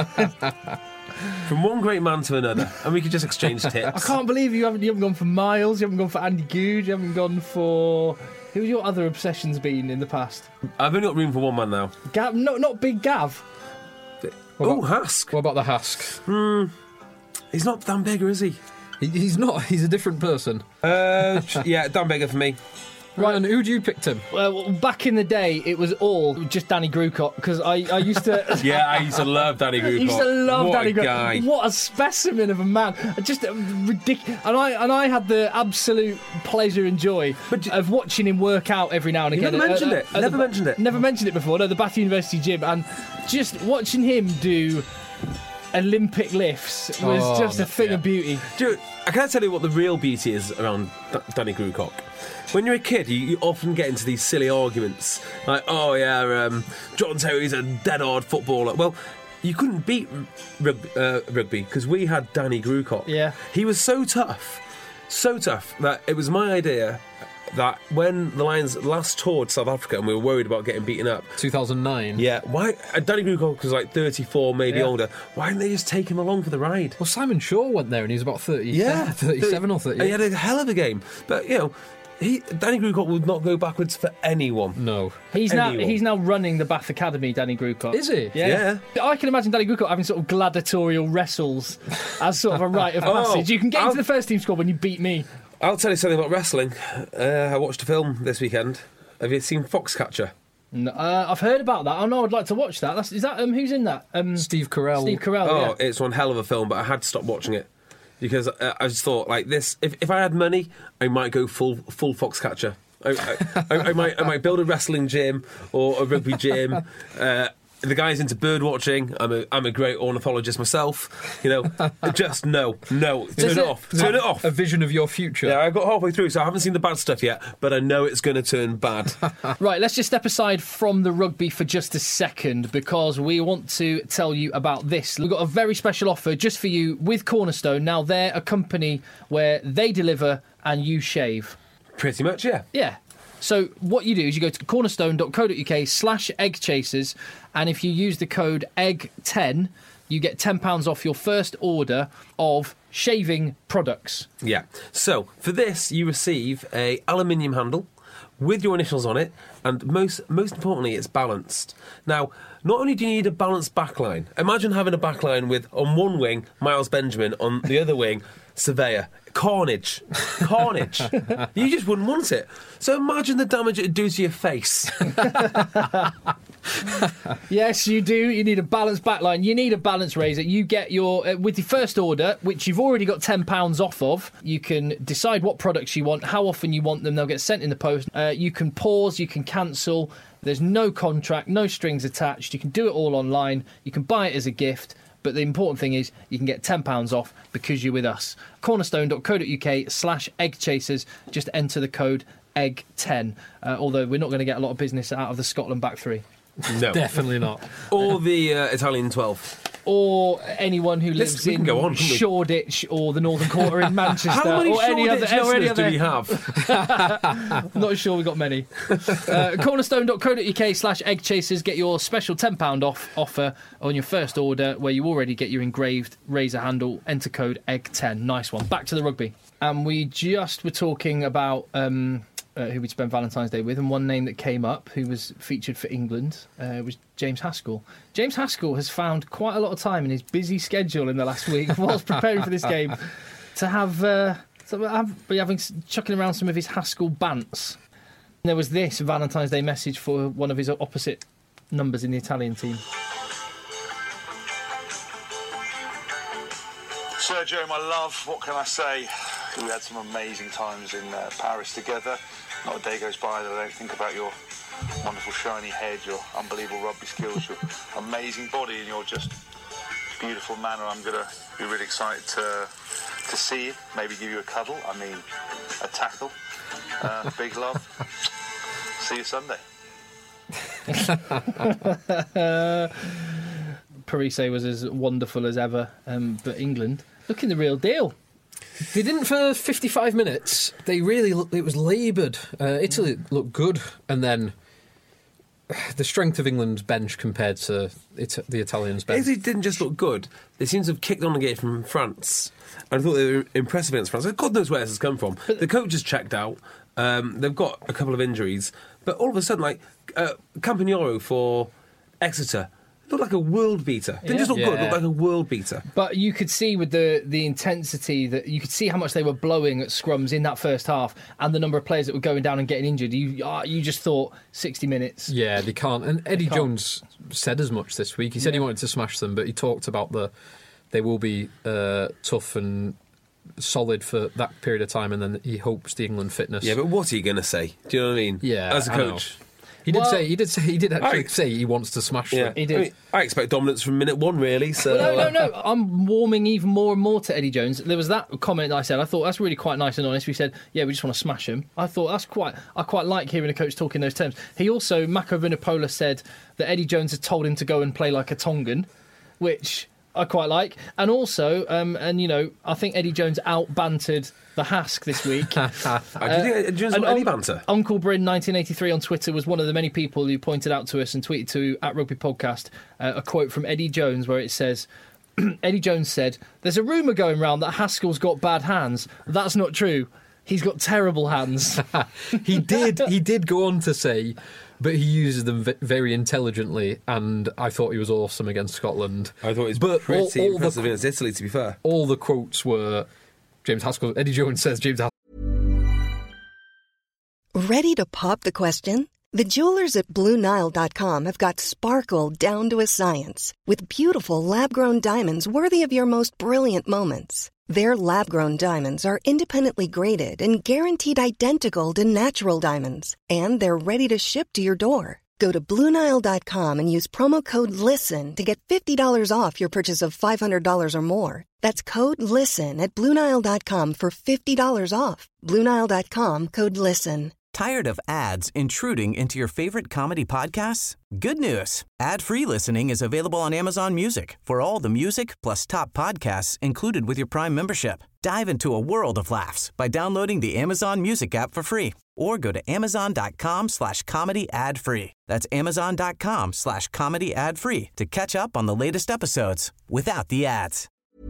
From one great man to another, and we could just exchange tips. I can't believe you haven't you haven't gone for Miles, you haven't gone for Andy Goode, you haven't gone for who your other obsessions been in the past? I've only got room for one man now. Gav, no, not Big Gav. Oh, Hask. What about the Hask? He's not Dan Bigger, is he? He, he's not. He's a different person. Uh, yeah, Dan Bigger for me. Right, and who do you picked him? Well, back in the day, it was all just Danny Grucott because I, I used to. Yeah, I used to love Danny I Grucott. used to love what Danny a Grucott. guy. What a specimen of a man! Just ridiculous. And I and I had the absolute pleasure and joy But you- of watching him work out every now and You again. never at- mentioned at- it. at the Never Ba- mentioned it. Never mentioned it before. No, the Bath University gym, and just watching him do Olympic lifts was Oh, just a no, thing yeah. of beauty. Do you, I can't tell you what the real beauty is around D- Danny Grucott. When you're a kid, you, you often get into these silly arguments like, "Oh yeah, um, John Terry's a dead hard footballer." Well, you couldn't beat rug- uh, rugby because we had Danny Grucott. Yeah. he was so tough, so tough that it was my idea that when the Lions last toured South Africa and we were worried about getting beaten up. two thousand nine. Yeah, why? Uh, Danny Grucott was like thirty-four, maybe Yeah. older. Why didn't they just take him along for the ride? Well, Simon Shaw went there and he was about thirty, Yeah, thirty-seven or thirty. And he had a hell of a game. But, you know, He, Danny Grewcock would not go backwards for anyone. No. He's now Anyone. he's now running the Bath Academy, Danny Grewcock. Is he? Yeah. I can imagine Danny Grewcock having sort of gladiatorial wrestles as sort of a rite of Oh, passage. You can get I'll- into the first team squad when you beat me. I'll tell you something about wrestling. Uh, I watched a film this weekend. Have you seen Foxcatcher? No, uh, I've heard about that. I know I'd like to watch that. That's, is that um, who's in that? Um, Steve Carell. Steve Carell. Oh, yeah. it's one hell of a film, but I had to stop watching it because uh, I just thought, like this. If, if I had money, I might go full full Foxcatcher. I, I, I, I might I might build a wrestling gym or a rugby gym. Uh, the guy's into bird watching. I'm a I'm a great ornithologist myself. You know, just no, no, turn it off, turn it off. A vision of your future. Yeah, I got halfway through, so I haven't seen the bad stuff yet, but I know it's going to turn bad. Right, let's just step aside from the rugby for just a second because we want to tell you about this. We've got a very special offer just for you with Cornerstone. Now, they're a company where they deliver and you shave. Pretty much, yeah. Yeah. So what you do is you go to cornerstone.co.uk slash egg chasers, and if you use the code egg ten, you get ten pounds off your first order of shaving products. Yeah. So for this, you receive a aluminium handle with your initials on it, and most most importantly, it's balanced. Now, not only do you need a balanced backline. Imagine having a backline with on one wing Miles Benjamin, on the other wing Surveyor. Carnage. Carnage. You just wouldn't want it. So imagine the damage it would do to your face. Yes, you do. You need a balanced backline. You need a balanced razor. You get your, uh, with your first order, which you've already got ten pounds off of, you can decide what products you want, how often you want them. They'll get sent in the post. Uh, you can pause, you can cancel. There's no contract, no strings attached. You can do it all online. You can buy it as a gift. But the important thing is you can get ten pounds off because you're with us. cornerstone.co.uk slash egg chasers. Just enter the code egg ten. Uh, although we're not going to get a lot of business out of the Scotland back three. No. Definitely not. Or the uh, Italian twelve. Or anyone who lives we can in go on, couldn't we? Shoreditch or the Northern Quarter in Manchester. How many or any other, Shoreditch or any listeners do other we have? I'm not sure we've got many. Uh, cornerstone.co.uk slash egg chasers. Get your special ten pounds off offer on your first order where you already get your engraved razor handle. Enter code egg ten. Nice one. Back to the rugby. And we just were talking about um, uh, who we'd spend Valentine's Day with, and one name that came up who was featured for England uh, was James Haskell. James Haskell has found quite a lot of time in his busy schedule in the last week whilst preparing for this game to have... Uh, So I've been having chucking around some of his Haskell bants. There was this Valentine's Day message for one of his opposite numbers in the Italian team. Sergio, my love, what can I say? We had some amazing times in uh, Paris together. Not a day goes by that I don't think about your wonderful shiny head, your unbelievable rugby skills, your amazing body, and your just beautiful manner. I'm going to be really excited to to see you, maybe give you a cuddle, I mean a tackle. Uh, big love. See you Sunday. Parise was as wonderful as ever, um, but England looking the real deal. They didn't for fifty-five minutes. They really looked, it was laboured. Uh, Italy looked good, and then the strength of England's bench compared to it, the Italians' bench. Italy didn't just look good. They seem to have kicked on again from France. And I thought they were impressive against France. God knows where this has come from. The coach has checked out. Um, they've got a couple of injuries. But all of a sudden, like, uh, Campagnolo for Exeter looked like a world beater. Didn't Yeah. just look good, Yeah. looked like a world beater. But you could see with the, the intensity that you could see how much they were blowing at scrums in that first half, and the number of players that were going down and getting injured. You uh, you just thought sixty minutes. Yeah, they can't. And Eddie can't. Jones said as much this week. He said Yeah. he wanted to smash them, but he talked about the they will be uh, tough and solid for that period of time, and then he hopes the England fitness. Yeah, but what's he going to say? Do you know what I mean? Yeah, As a I know. coach. He did Well- say he did say he did actually I- say he wants to smash Yeah, them. He did. I, mean, I expect dominance from minute one, really. So Well, no, no, no. I'm warming even more and more to Eddie Jones. There was that comment that I said. I thought that's really quite nice and honest. We said, yeah, we just want to smash him. I thought that's quite. I quite like hearing a coach talk in those terms. He also, Mako Vunipola, said that Eddie Jones had told him to go and play like a Tongan, which I quite like. And also, um, and you know, I think Eddie Jones out bantered the Hask this week. Uh, do you think Jones And got any Un- banter? Uncle Bryn nineteen eighty-three on Twitter was one of the many people who pointed out to us and tweeted to at Rugby Podcast uh, a quote from Eddie Jones where it says, Eddie Jones said, "There's a rumour going round that Haskell's got bad hands. That's not true. He's got terrible hands. he did. He did go on to say, but he uses them v- very intelligently, and I thought he was awesome against Scotland. I thought he was but pretty all, all impressive the, against Italy, to be fair. All the quotes were James Haskell. Eddie Jones says James Haskell. Ready to pop the question? The jewelers at Blue Nile dot com have got sparkle down to a science with beautiful lab-grown diamonds worthy of your most brilliant moments. Their lab-grown diamonds are independently graded and guaranteed identical to natural diamonds, and they're ready to ship to your door. Go to Blue Nile dot com and use promo code LISTEN to get fifty dollars off your purchase of five hundred dollars or more. That's code LISTEN at Blue Nile dot com for fifty dollars off. Blue Nile dot com, code LISTEN. Tired of ads intruding into your favorite comedy podcasts? Good news. Ad-free listening is available on Amazon Music for all the music plus top podcasts included with your Prime membership. Dive into a world of laughs by downloading the Amazon Music app for free or go to amazon.com slash comedy ad-free. That's amazon.com slash comedy ad-free to catch up on the latest episodes without the ads.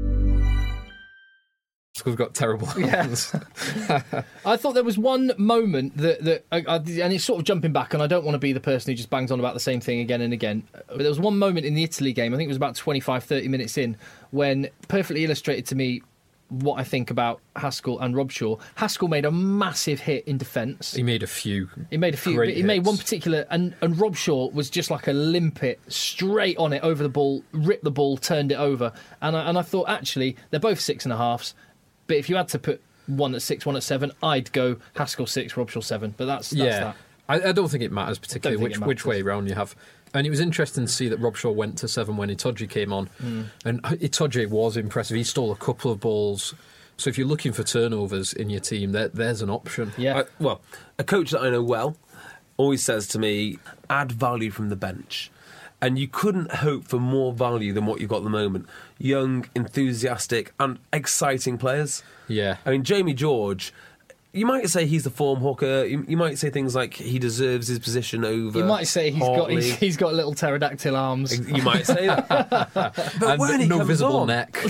We've got terrible hands. Yeah. I thought there was one moment that, that I, I, and it's sort of jumping back, and I don't want to be the person who just bangs on about the same thing again and again. But there was one moment in the Italy game, I think it was about twenty-five, thirty minutes in, when perfectly illustrated to me what I think about Haskell and Robshaw. Haskell made a massive hit in defence. He made a few. He made a few. Great But he hits. made one particular, and, and Robshaw was just like a limpet, straight on it, over the ball, ripped the ball, turned it over. And I, and I thought, actually, they're both six and a halves. But if you had to put one at six, one at seven, I'd go Haskell six, Robshaw seven. But that's, that's yeah. that. I, I don't think it matters particularly think which it which way round you have. And it was interesting to see that Robshaw went to seven when Itoje came on. Mm. And Itoje was impressive. He stole a couple of balls. So if you're looking for turnovers in your team, there, there's an option. Yeah. I, well, a coach that I know well always says to me, add value from the bench. And you couldn't hope for more value than what you've got at the moment. Young, enthusiastic, and exciting players. Yeah. I mean, Jamie George, you might say he's the form hooker. You, you might say things like he deserves his position over You might say he's Hartley. got he's, he's got little pterodactyl arms. You might say that. But And when he no comes visible on, neck.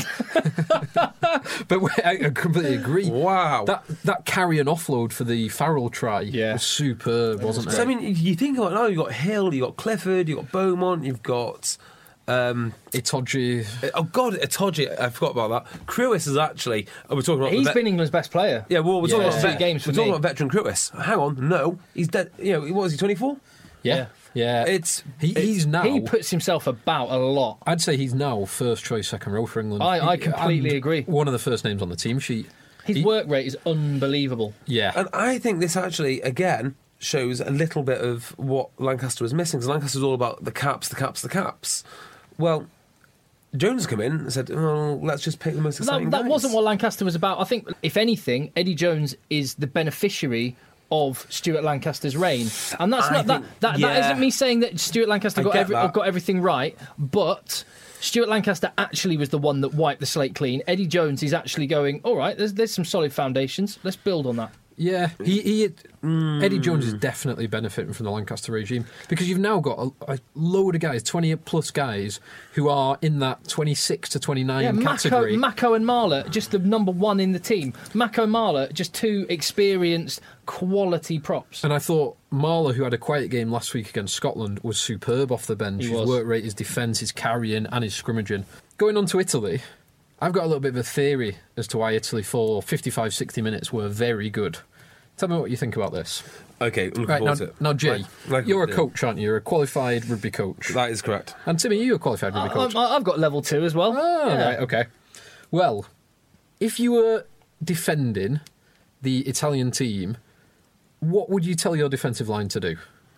But when- I I completely agree. Wow. That that carry and offload for the Farrell try Yeah. was superb, wasn't it? So, I mean, you think about it now, you've got Hill, you've got Clifford, you've got Beaumont, you've got... Um, Itoje. oh, God, Itoje, I forgot about that. Crewis is actually... Oh, we're talking about... He's the vet- been England's best player. Yeah, well, we're Yeah. talking First about, three vet- games for we're talking me. about veteran Crewis. Hang on, no, he's dead. You know, what was he, twenty-four? Yeah. Yeah. It's... He, he's now. He puts himself about a lot. I'd say he's now first choice, second row for England. I- I He- completely and agree. One of the first names on the team sheet. His He- work rate is unbelievable. Yeah. And I think this actually, again, shows a little bit of what Lancaster was missing, because Lancaster's all about the caps, the caps, the caps. Well... Jones come in and said, oh, let's just pick the most exciting That, that guys. wasn't what Lancaster was about. I think, if anything, Eddie Jones is the beneficiary of Stuart Lancaster's reign, and that's I not that. think- That, yeah. that isn't me saying that Stuart Lancaster I got get every, that. got everything right, but Stuart Lancaster actually was the one that wiped the slate clean. Eddie Jones is actually going, all right, there's there's some solid foundations. Let's build on that. Yeah, he, he Mm. Eddie Jones is definitely benefiting from the Lancaster regime because you've now got a, a load of guys, twenty plus guys, who are in that twenty-six to twenty-nine Yeah, Mako, category. Mako and Marler, just the number one in the team. Mako and Marler, just two experienced, quality props. And I thought Marler, who had a quiet game last week against Scotland, was superb off the bench. He His was. work rate, his defence, his carrying, and his scrimmaging. Going on to Italy, I've got a little bit of a theory as to why Italy for fifty-five, sixty minutes were very good. Tell me what you think about this. Okay, looking Right, now, forward to it. now Jay, Like- like you're a we did. coach, aren't you? You're a qualified rugby coach. That is correct. And Timmy, you're a qualified rugby coach. I, I've got level two as well. Oh, Yeah. right, okay. Well, if you were defending the Italian team, what would you tell your defensive line to do?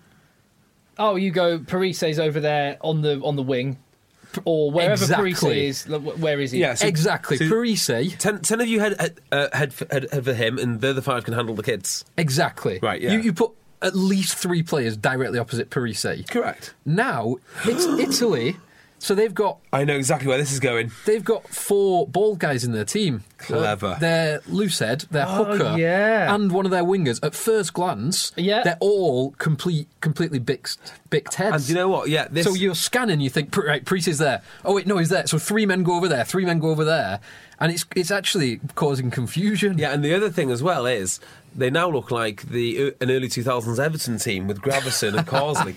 Oh, you go. Parise's over there on the on the wing, or wherever Exactly. Parise is. Look, where is he? Yeah, so- exactly. so- Parise. Ten, ten of you head, uh, head, for, head, head for him, and the other five can handle the kids. Exactly. Right, yeah. You, you put at least three players directly opposite Parise. Correct. Now, it's Italy. So they've got I know exactly where this is going. they've got four bald guys in their team. Clever. Uh, their loosehead, their Oh, hooker, yeah. and one of their wingers. At first glance, Yeah. they're all complete, completely bicked, bicked heads. And do you know what? Yeah, this. So you're scanning, you think, "Pr- right, Priest is there. Oh wait, no, he's there. So three men go over there, three men go over there, and it's it's actually causing confusion. Yeah, and the other thing as well is they now look like the an early two thousands Everton team with Gravison and Carsley.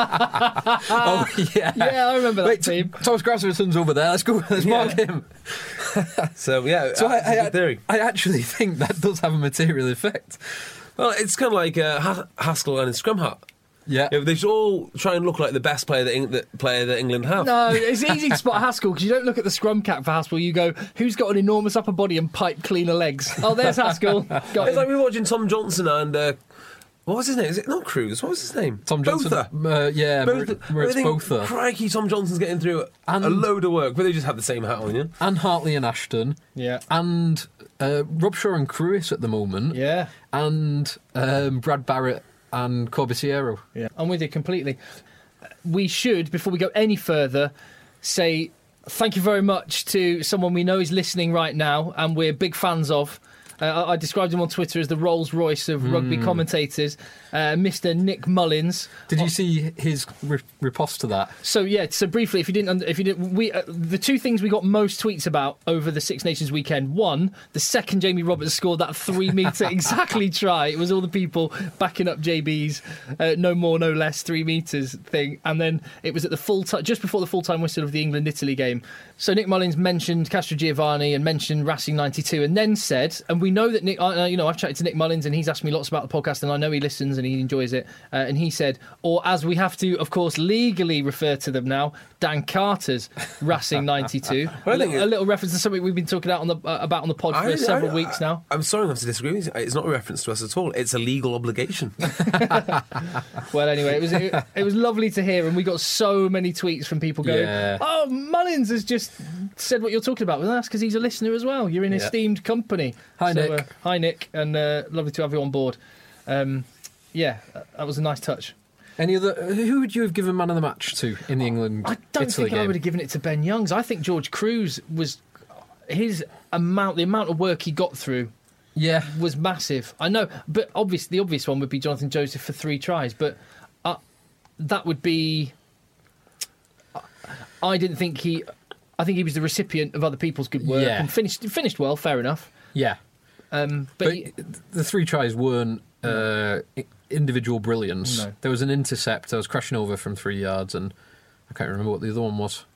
Oh yeah, Yeah, I remember that Wait, team. T- Thomas Graveson's over there. Let's go. Let's Yeah. mark him. So yeah, So I, that's a I, good theory. I actually think that does have a material effect. Well, it's kind of like uh, ha- Haskell and his scrum hat. Yeah. Yeah, they should all try and look like the best player that, Eng- that player that England have. No, it's easy to spot Haskell because you don't look at the scrum cap for Haskell. You go, who's got an enormous upper body and pipe cleaner legs? Oh, there's Haskell. Got It's him. like we were watching Tom Johnson and uh, what was his name? Is it not Cruz? What was his name? Tom Johnson. Botha. Uh, yeah, Botha. where it's I think, Botha. Crikey, Tom Johnson's getting through And- a load of work, but they just have the same hat on, yeah. And Hartley and Ashton. Yeah. And uh, Rob Shaw and Crewis at the moment. Yeah. And um, Brad Barrett and Corbisiero. Yeah, I'm with you completely. We should, before we go any further, say thank you very much to someone we know is listening right now and we're big fans of. Uh, I, I described him on Twitter as the Rolls Royce of rugby commentators, uh, Mister Nick Mullins. Did you see his re- riposte to that? So yeah, so briefly, if you didn't, if you didn't, we uh, the two things we got most tweets about over the Six Nations weekend. One, the second Jamie Roberts scored that three metre exactly try. It was all the people backing up J B's uh, no more, no less three metres thing, and then it was at the full time, just before the full time whistle of the England Italy game. So Nick Mullins mentioned Castro Giovanni and mentioned Racing ninety-two, and then said, and we know that Nick, uh, you know, I've chatted to Nick Mullins and he's asked me lots about the podcast, and I know he listens and he enjoys it. Uh, and he said, or as we have to, of course, legally refer to them now, Dan Carter's Racing ninety-two. Well, I a, think little, it- a little reference to something we've been talking about on the uh, about on the pod for I- several I- weeks now. I'm sorry I have to disagree with you. It's not a reference to us at all. It's a legal obligation. Well, anyway, it was it, it was lovely to hear, and we got so many tweets from people going, Yeah. "Oh, Mullins has just said what you're talking about." Well, that's because he's a listener as well. You're in Yeah. esteemed company. Hi, So, Nick. Uh, hi, Nick, and uh, lovely to have you on board. Um, yeah, that was a nice touch. Any other? Who would you have given man of the match to in the England I don't Italy think I game? would have given it to Ben Youngs. I think George Cruz was his amount, the amount of work he got through Yeah, was massive. I know, but obvious, the obvious one would be Jonathan Joseph for three tries. But uh, that would be. I didn't think he. I think he was the recipient of other people's good work Yeah. and finished finished well. Fair enough. yeah. Um, but, But he- the three tries weren't uh, i- individual brilliance. No. There was an intercept. I was crashing over from three yards, and I can't remember what the other one was.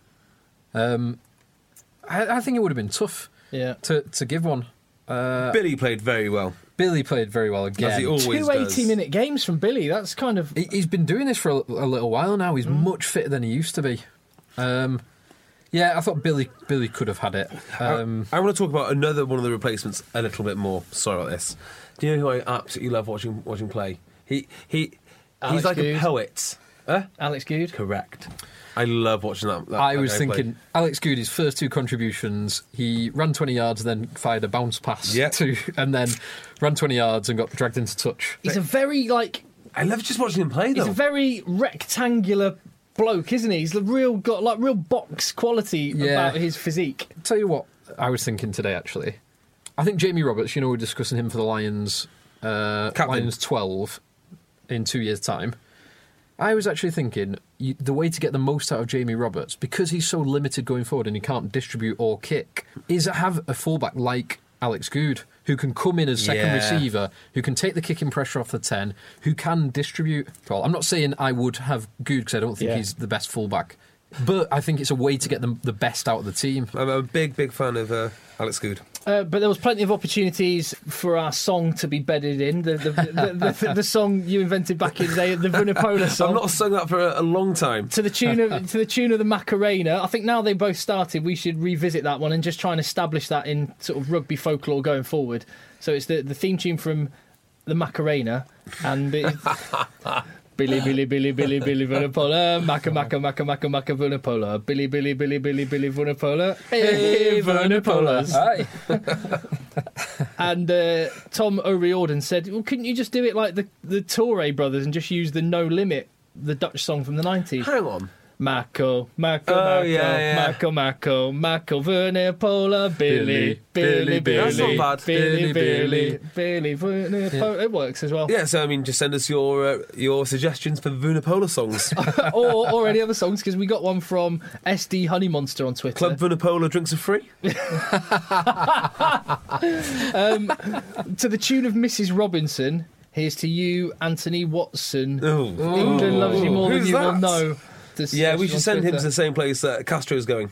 Um, I, I think it would have been tough yeah, to, to give one. Uh, Billy played very well. Billy played very well again. As he always two does. eighty-minute games from Billy. That's kind of He- He's been doing this for a, a little while now. He's much fitter than he used to be. Um, yeah, I thought Billy Billy could have had it. Um, I, I want to talk about another one of the replacements a little bit more. Sorry about this. Do you know who I absolutely love watching watching play? He he Alex he's like Good. a poet. Huh? Alex Good. Correct. I love watching that. that I that was guy thinking play. Alex Good, his first two contributions, he ran twenty yards, then fired a bounce pass, Yeah. to, and then ran twenty yards and got dragged into touch. He's a very like I love just watching him play though. he's a very rectangular bloke, isn't he? He's a real got like real box quality Yeah. about his physique. Tell you what, I was thinking today actually. I think Jamie Roberts, you know, we're discussing him for the Lions, uh, Captain. Lions twelve in two years' time. I was actually thinking you, the way to get the most out of Jamie Roberts, because he's so limited going forward and he can't distribute or kick, is have a fullback like Alex Good, who can come in as second Yeah. receiver, who can take the kicking pressure off the ten, who can distribute. Well, I'm not saying I would have Good because I don't think Yeah. he's the best fullback, but I think it's a way to get them the best out of the team. I'm a big big fan of uh, Alex Good. Uh, but there was plenty of opportunities for our song to be bedded in. The the, the, the, the song you invented back in the day, the Vunipola song. I've not sung that for a, a long time. to the tune of to the tune of the Macarena. I think now they both started, we should revisit that one and just try and establish that in sort of rugby folklore going forward. So it's the, the theme tune from the Macarena, and it, Billy Billy Billy Billy Billy Vunipola, Maca Maca Maca Maca Maca Vunipola, Billy Billy Billy Billy Billy Vunipola, hey Vunipolas. Aye. And uh, Tom O'Riordan said, well, couldn't you just do it like the the Torre brothers and just use the No Limit, the Dutch song from the nineties? Hang on. Mako, Mako, Oh, Mako, yeah, yeah. Mako, Mako, Mako, Vunipola, Billy, Billy, Billy, Billy, That's not bad. Billy, Billy, Billy, Billy, Vunipola. It works as well. Yeah, so I mean, just send us your uh, your suggestions for Vunipola songs. or, or any other songs, because we got one from S D Honey Monster on Twitter. Club Vunipola drinks are free. um, to the tune of Missus Robinson, here's to you, Anthony Watson. Oh. England loves you more Who's than you will that? know. The Yeah, we should suggestion send on him to the same place that Castro's going.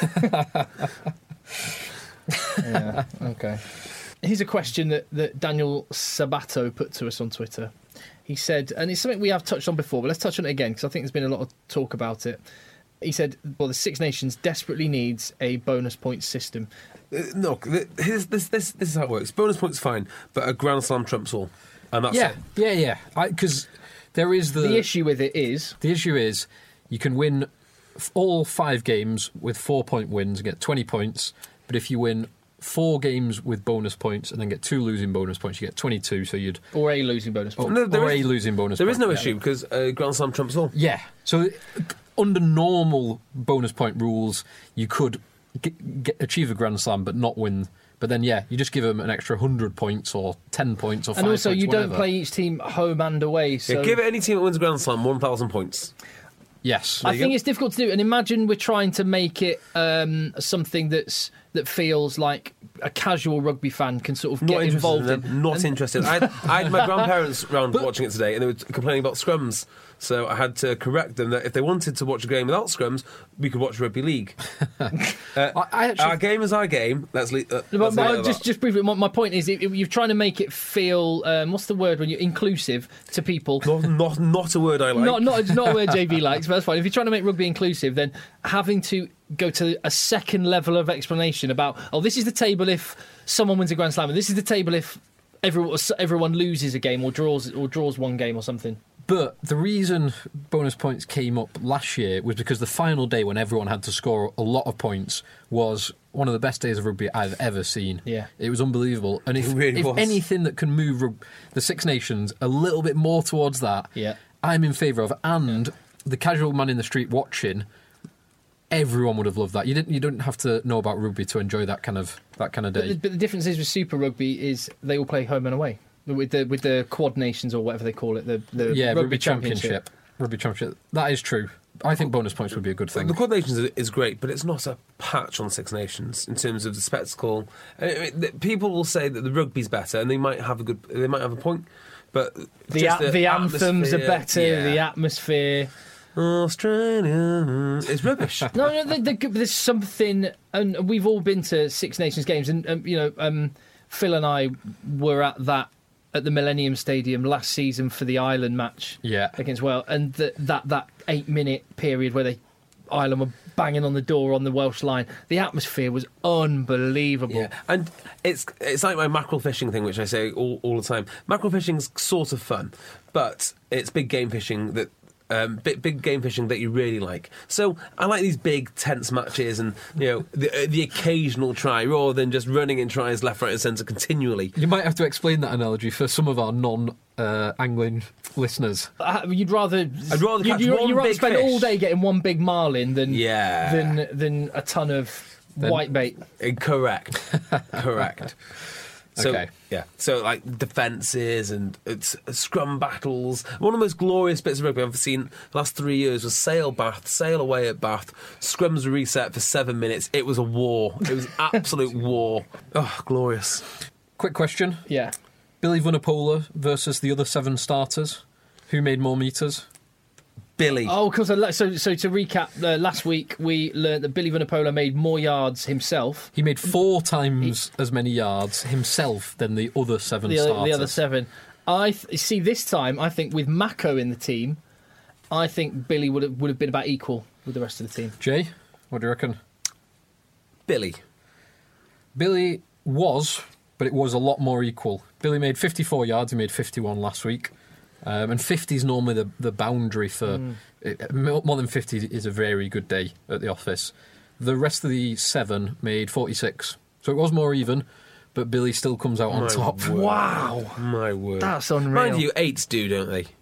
Yeah, okay. Here's a question that, that Daniel Sabato put to us on Twitter. He said, and it's something we have touched on before, but let's touch on it again because I think there's been a lot of talk about it. He said, well, the Six Nations desperately needs a bonus points system. Uh, no, th- here's, this, this, this is how it works. Bonus points fine, but a Grand Slam trumps all. And that's Yeah, it. yeah, yeah. Because there is the The issue with it is... The issue is you can win f- all five games with four-point wins and get twenty points, but if you win four games with bonus points and then get two losing bonus points, you get twenty-two, so you'd... Or a losing bonus point. No, there or is- a losing bonus There point. is no yeah. issue because uh, Grand Slam trumps all. Yeah, so uh, under normal bonus point rules, you could get, get, achieve a Grand Slam but not win. But then, yeah, you just give them an extra one hundred points or ten points or five And also, points, you don't whatever. play each team home and away. So Yeah, give it any team that wins a Grand Slam one thousand points. Yes. I think it's difficult to do. And imagine we're trying to make it um, something that's that feels like a casual rugby fan can sort of Not get interested involved in in. them. Not And- interested. I had, I had my grandparents round watching it today, and they were complaining about scrums. So I had to correct them that if they wanted to watch a game without scrums, we could watch rugby league. uh, I, I actually, our game is our game. Let's leave. Uh, No, let's but leave my- it at just, that. just briefly, my, my point is, it, it- you're trying to make it feel um, what's the word when you're inclusive to people. Not, not, not a word I like. Not, not, not a word J B likes, but that's fine. If you're trying to make rugby inclusive, then having to go to a second level of explanation about, oh, this is the table if someone wins a Grand Slam, and this is the table if everyone everyone loses a game or draws or draws one game or something. But the reason bonus points came up last year was because the final day when everyone had to score a lot of points was one of the best days of rugby I've ever seen. Yeah. It was unbelievable. And if, It really if was. anything that can move rug- the Six Nations a little bit more towards that, Yeah. I'm in favour of. And the casual man in the street watching, everyone would have loved that. You didn't. You don't have to know about rugby to enjoy that kind of that kind of But day. the, but the difference is with Super Rugby is they all play home and away with the with the Quad Nations or whatever they call it. The, the yeah, Rugby, rugby championship. Rugby championship. That is true. I think bonus points would be a good thing. The Quad Nations is- is great, but it's not a patch on Six Nations in terms of the spectacle. I mean, th- people will say that the rugby's better, and they might have a good. They might have a point, but The, just a- the anthems are atmosphere, better. yeah. The atmosphere. Australia, it's rubbish. No, no, the, the, there's something, and we've all been to Six Nations games, and um, you know, um, Phil and I were at that at the Millennium Stadium last season for the Ireland match Yeah. against Wales, and the, that that eight minute period where they Ireland were banging on the door on the Welsh line, the atmosphere was unbelievable. Yeah, and it's it's like my mackerel fishing thing, which I say all, all the time. Mackerel fishing's sort of fun, but it's big game fishing that. Um, big, big game fishing that you really like. So I like these big tense matches and you know the, uh, the occasional try rather than just running in tries left, right, and centre continually. You might have to explain that analogy for some of our non-angling listeners. Uh, You'd rather I'd rather you'd, catch you'd, one you'd rather big spend fish. all day getting one big marlin than Yeah. than than a ton of Then- white bait. Uh, Correct, correct. So, Okay. yeah, so like defences and it's scrum battles. One of the most glorious bits of rugby I've ever seen the last three years was Sale Bath, Sale away at Bath. Scrums were reset for seven minutes. It was a war. It was absolute war. Oh, glorious. Quick question. Yeah. Billy Vunipola versus the other seven starters. Who made more metres? Billy. Oh, because so so to recap, uh, last week we learned that Billy Vunipola made more yards himself. He made four times as many yards himself than the other seven The, starters. other- the other seven. I th- see this time. I think with Mako in the team, I think Billy would have, would have been about equal with the rest of the team. Jay, what do you reckon? Billy. Billy was, but it was a lot more equal. Billy made fifty-four yards, he made fifty-one last week. Um, and fifty is normally the, the boundary for... Mm. It, more than fifty is a very good day at the office. The rest of the seven made forty-six. So it was more even, but Billy still comes out on My top. word. Wow, My word. that's unreal. Mind you, eights do, don't they?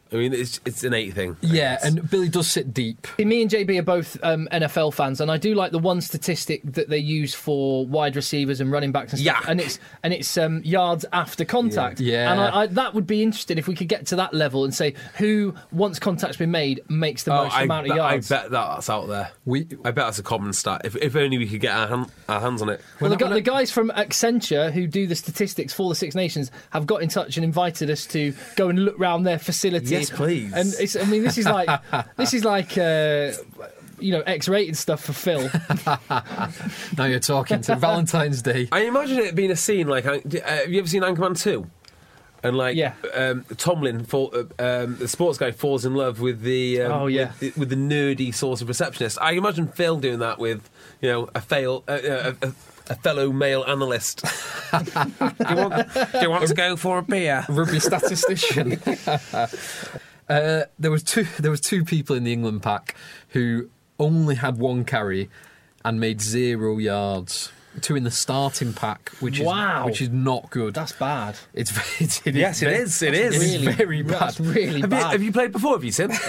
I mean, it's it's an eight thing. Yeah, It's- and Billy does sit deep. Me and J B are both um, N F L fans, and I do like the one statistic that they use for wide receivers and running backs and stuff. Yak. And it's and it's um, yards after contact. Yeah. Yeah. And I, I, that would be interesting if we could get to that level and say who, once contact's been made, makes the Oh, most I, amount bet, of I yards. bet that's out there. We I bet that's a common stat. If, if only we could get our, hand, our hands on it. Well, the, When I- gu- the guys from Accenture who do the statistics for the Six Nations have got in touch and invited us to go and look round their facility. Yes, please. And it's, I mean, this is like this is like uh, you know X-rated stuff for Phil. now you're talking to Valentine's Day. I imagine it being a scene like. Uh, have you ever seen Anchorman two? And like, Yeah. um, Tomlin, fall, uh, um, the sports guy, falls in love with the um, Oh, yeah. with, the, with the nerdy sort of receptionist. I imagine Phil doing that with, you know, a fail, uh, uh, a, a fellow male analyst. do, you want, do you want to go for a beer? Rugby statistician. uh, there was two. There was two people in the England pack who only had one carry and made zero yards. Two in the starting pack, which is Wow. which is not good. That's bad. It's, it's it Yes, it ve- is. It is. It's Really, very bad. That's really Have you, bad. have you played before? Have you, Tim?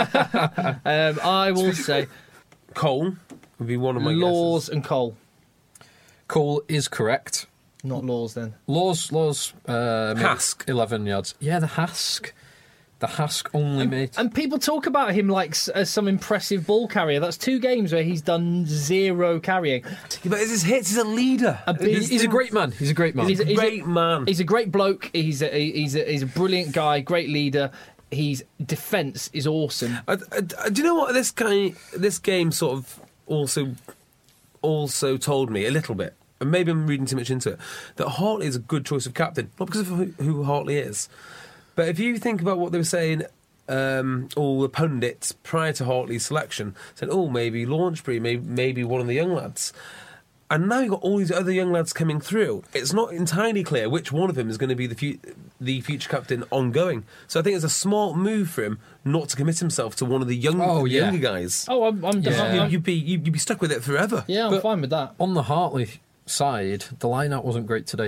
Um, I will say Cole would be one of my Laws guesses. and Cole, Cole is correct. not Laws. Then Laws, Laws, uh, made Hask. eleven yards. Yeah, the Hask, the Hask only made. and people talk about him like s- as some impressive ball carrier. That's two games where he's done zero carrying. Yeah, but it's his hits. He's a leader. A big- He's, he's a great man. He's a great man. He's a- great man. He's a great bloke. He's a, he's a, he's a brilliant guy. Great leader. His defence is awesome. I, I, do you know what this guy, this game sort of also also told me a little bit, and maybe I'm reading too much into it, that Hartley is a good choice of captain, not because of who, who Hartley is, but if you think about what they were saying, um, all the pundits prior to Hartley's selection said, oh, maybe Launchbury, maybe, maybe one of the young lads. And now you've got all these other young lads coming through. It's not entirely clear which one of them is going to be the, fu- the future captain ongoing. So I think it's a smart move for him not to commit himself to one of the young, Oh, yeah. younger guys. Oh, I'm, I'm, Yeah. I'm- You'd be you'd be stuck with it forever. yeah, I'm But- fine with that. On the Hartley side, the line-out wasn't great today.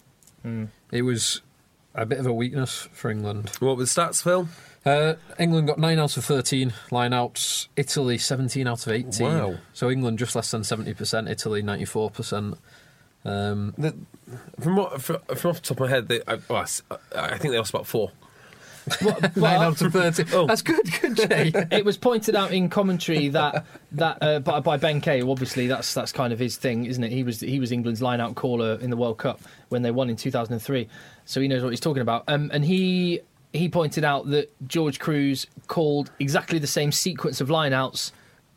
It was a bit of a weakness for England. What was stats, Phil? Uh, England got nine out of thirteen line-outs. Italy seventeen out of eighteen. Wow. So England just less than seventy percent. Italy ninety-four percent. Um, The, from what from, from off the top of my head, they, I, oh, I s- I think they lost about four. nine out of thirteen. Oh. That's good, good, Jay. It was pointed out in commentary that that uh, by, by Ben Kay. Obviously, that's that's kind of his thing, isn't it? He was he was England's line-out caller in the World Cup when they won in two thousand three, so he knows what he's talking about. Um, and he he pointed out that George Cruz called exactly the same sequence of line-outs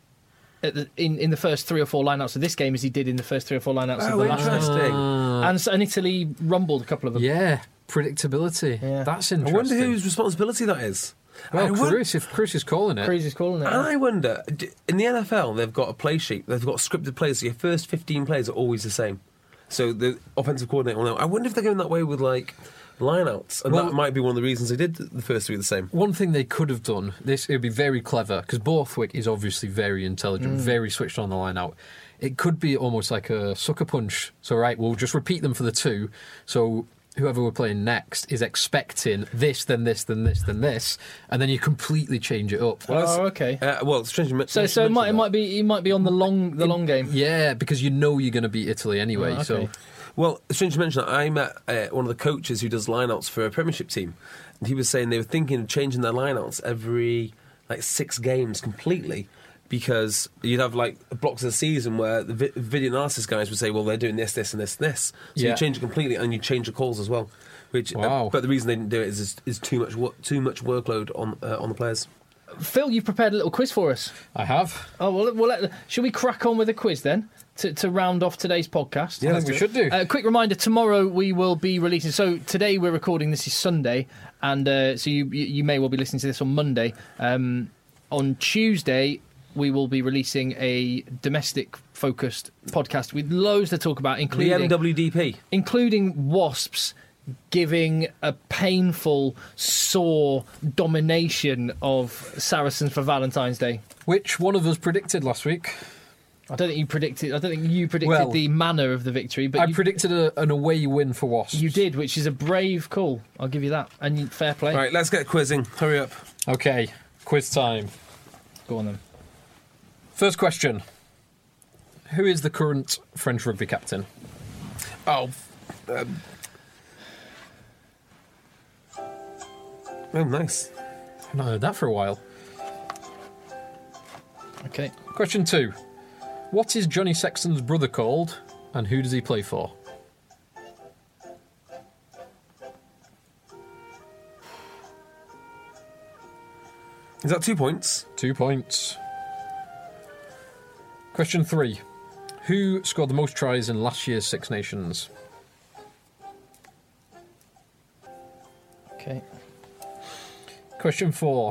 at the, in in the first three or four line-outs of this game as he did in the first three or four line-outs of Oh, the last game. interesting. And, so- and Italy rumbled a couple of them. Yeah, predictability. Yeah. That's I interesting. wonder whose responsibility that is. I Well, won- Cruz, if Cruz is calling it. Cruz is calling it. And I wonder, d- in the N F L, they've got a play sheet. They've got scripted plays. So your first fifteen plays are always the same. So the offensive coordinator will know. I wonder if they're going that way with like lineouts, and Well- that might be one of the reasons they did the first three the same. One thing they could have done, this it would be very clever, because Borthwick is obviously very intelligent, very switched on the line out. It could be almost like a sucker punch. So, right, we'll just repeat them for the two. So whoever we're playing next is expecting this, then this, then this, then this, and then you completely change it up. Oh, okay. Uh, well, it's strange. you men- So, so it mention might it that. might be it might be on the long the long game. Yeah, because you know you're going to beat Italy anyway. Oh, okay. So Well, it's strange to mention that I met uh, one of the coaches who does lineouts for a Premiership team, and he was saying they were thinking of changing their lineouts every like six games completely, because you'd have like blocks of the season where the vi- video analysis guys would say, well, they're doing this, this, and this, and this. So Yeah. you change it completely, and you change the calls as well. Which, uh, Wow. but the reason they didn't do it is is, is too much wo- too much workload on uh, on the players. Phil, you've prepared a little quiz for us. I have. Oh well, well let, should we crack on with a quiz then to, to round off today's podcast? Yeah, I let's think we do should do. A uh, quick reminder: tomorrow we will be releasing. So today we're recording. This is Sunday, and uh, so you you you may well be listening to this on Monday. Um, on Tuesday we will be releasing a domestic-focused podcast with loads to talk about, The including M W D P. including Wasps giving a painful, sore domination of Saracens for Valentine's Day. Which one of us predicted last week? I don't think you predicted. I don't think you predicted Well, the manner of the victory, but I you, predicted a, an away win for Wasps. you did, which is a brave call. I'll give you that, and you- fair play. Right, let's get quizzing. Hurry up. Okay, quiz time. Go on then. First question. Who is the current French rugby captain? Oh. Um. Oh, nice. I've not heard that for a while. Okay. Question two. What is Johnny Sexton's brother called, and who does he play for? Is that two points? Two points. Question three. Who scored the most tries in last year's Six Nations? Okay. Question four.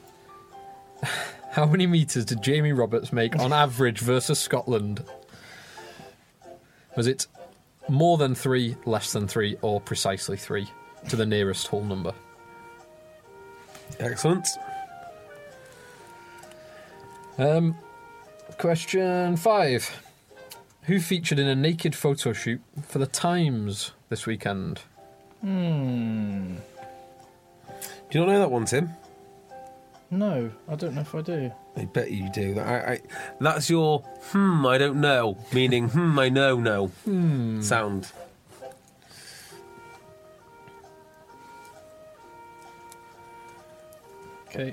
How many metres did Jamie Roberts make on average versus Scotland? Was it more than three, less than three, or precisely three to the nearest whole number? Excellent. Um, question five. Who featured in a naked photo shoot for the Times this weekend? Hmm. Do you not know that one, Tim? No, I don't know if I do. I bet you do. I, I, that's your hmm, I don't know, meaning hmm, I know, no Hmm. sound. Okay.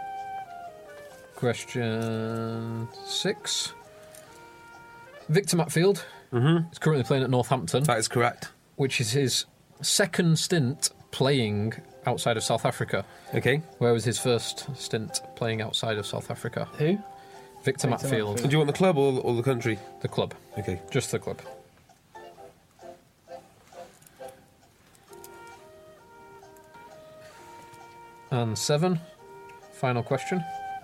Question six. Victor Matfield Mm-hmm. is currently playing at Northampton, That is correct. which is his second stint playing outside of South Africa. Okay. Where was his first stint playing outside of South Africa? Who? Victor Victor Matfield, Do you want the club or, or the country? the club. Okay. Just the club. And seven, final question.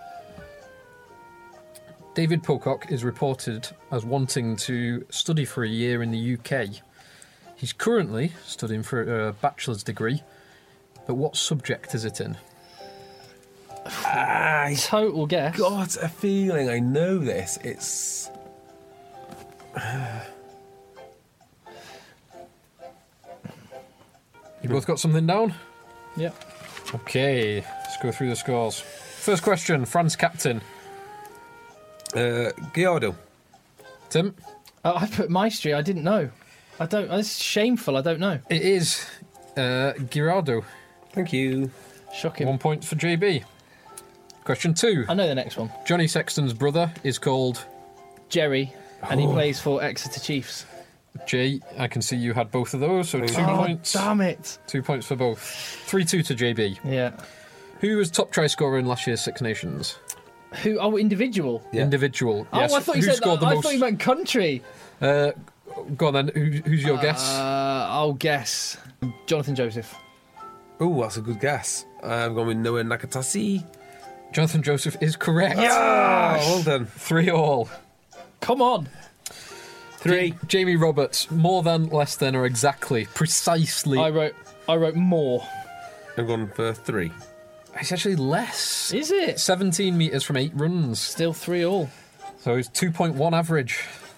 David Pocock is reported as wanting to study for a year in the U K. He's currently studying for a bachelor's degree, but what subject is it in? I Total guess. got a feeling I know this. It's You both got something down? Yep. Okay, let's go through the scores. First question, France captain. uh, Giardo. Tim? Uh, I put Maestri. I didn't know. I don't. It's shameful. I don't know. It is uh, Girardo. Thank you. Shocking. One point for J B. Question two. I know the next one. Johnny Sexton's brother is called Jerry, and he Oh. plays for Exeter Chiefs. Jay. I can see you had both of those, so two Oh, points. damn it. Two points for both. three two to J B. Yeah. Who was top try scorer in last year's Six Nations? Who? Oh, individual. Yeah. Individual. Yes. Oh, I thought you Who said scored that. the I most? thought you meant country. Uh, go on then. Who, who's your guess? Uh, I'll guess Jonathan Joseph. Oh, that's a good guess. I'm going with Noah Nakatasi. Jonathan Joseph is correct. Ah, well done. Three all. Come on. Three. Ja- Jamie Roberts. More than, less than, or exactly, precisely. I wrote. I wrote more. I'm going for three. It's actually less. Is it? seventeen metres from eight runs. Still three all. So it's two point one average.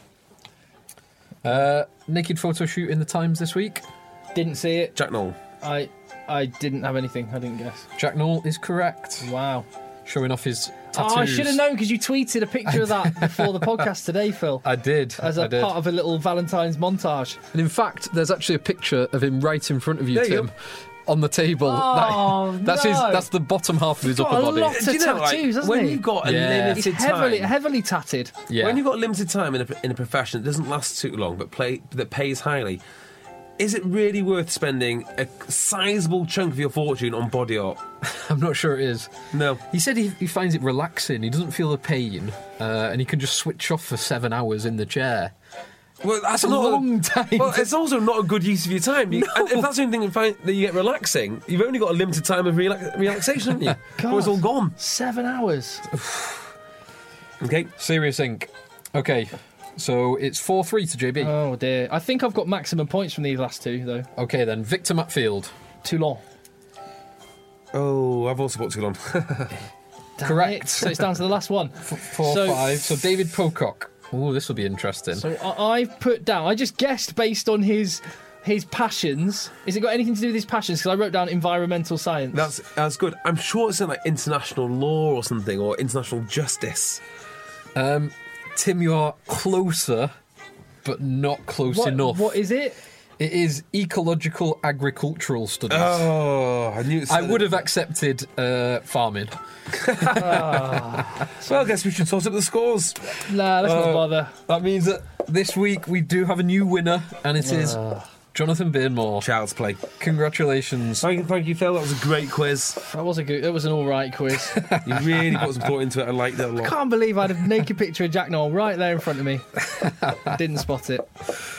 Uh, naked photo shoot in the Times this week. Didn't see it. Jack Knoll. I. I didn't have anything. I didn't guess. Jack Knoll is correct. Wow. Showing off his tattoos. Oh, I should have known because you tweeted a picture of that before the podcast today, Phil. I did. As I a did. part of a little Valentine's montage. And in fact, there's actually a picture of him right in front of you, There you Tim, on the table. Oh, That- that's his. no. That's the bottom half of his got upper a body. lot Do you of know, like, tattoos, hasn't when he? you've got a Yeah. limited He's heavily, time, heavily tatted. Yeah. when you've got limited time in a, in a profession that doesn't last too long, but play that pays highly, is it really worth spending a sizable chunk of your fortune on body art? I'm not sure it is. No. He said he, he finds it relaxing. He doesn't feel the pain, uh, and he can just switch off for seven hours in the chair. Well, that's a not long time Well, to- it's also not a good use of your time. You, and if that's the only thing you find that you get relaxing, you've only got a limited time of relax- relaxation, haven't you? God. Or it's all gone. Seven hours. Okay. Serious ink. Okay, so it's four three to J B. Oh dear. I think I've got maximum points from these last two, though. Okay then, Victor Matfield. Toulon. Oh, I've also got Toulon. Damn Correct. it. So it's down to the last one. Four So- five. So David Pocock Oh, this will be interesting. So I, I've put down. I just guessed based on his his passions. Has it got anything to do with his passions? Because I wrote down environmental science. That's that's good. I'm sure it's in like international law or something, or international justice. Um, Tim, you are closer, but not close what, enough. What is it? It is ecological agricultural studies. Oh, I knew. It I would have accepted uh, farming. ah. Well, I guess we should sort up the scores. Nah, let's Uh, not bother. That means that this week we do have a new winner, and it is Jonathan Beardmore. Child's play. Congratulations. Thank you, thank you, Phil. That was a great quiz. That was a good. That was an all right quiz. You really put some thought into it. I liked it a lot. Can't believe I had a naked picture of Jack Noel right there in front of me. Didn't spot it.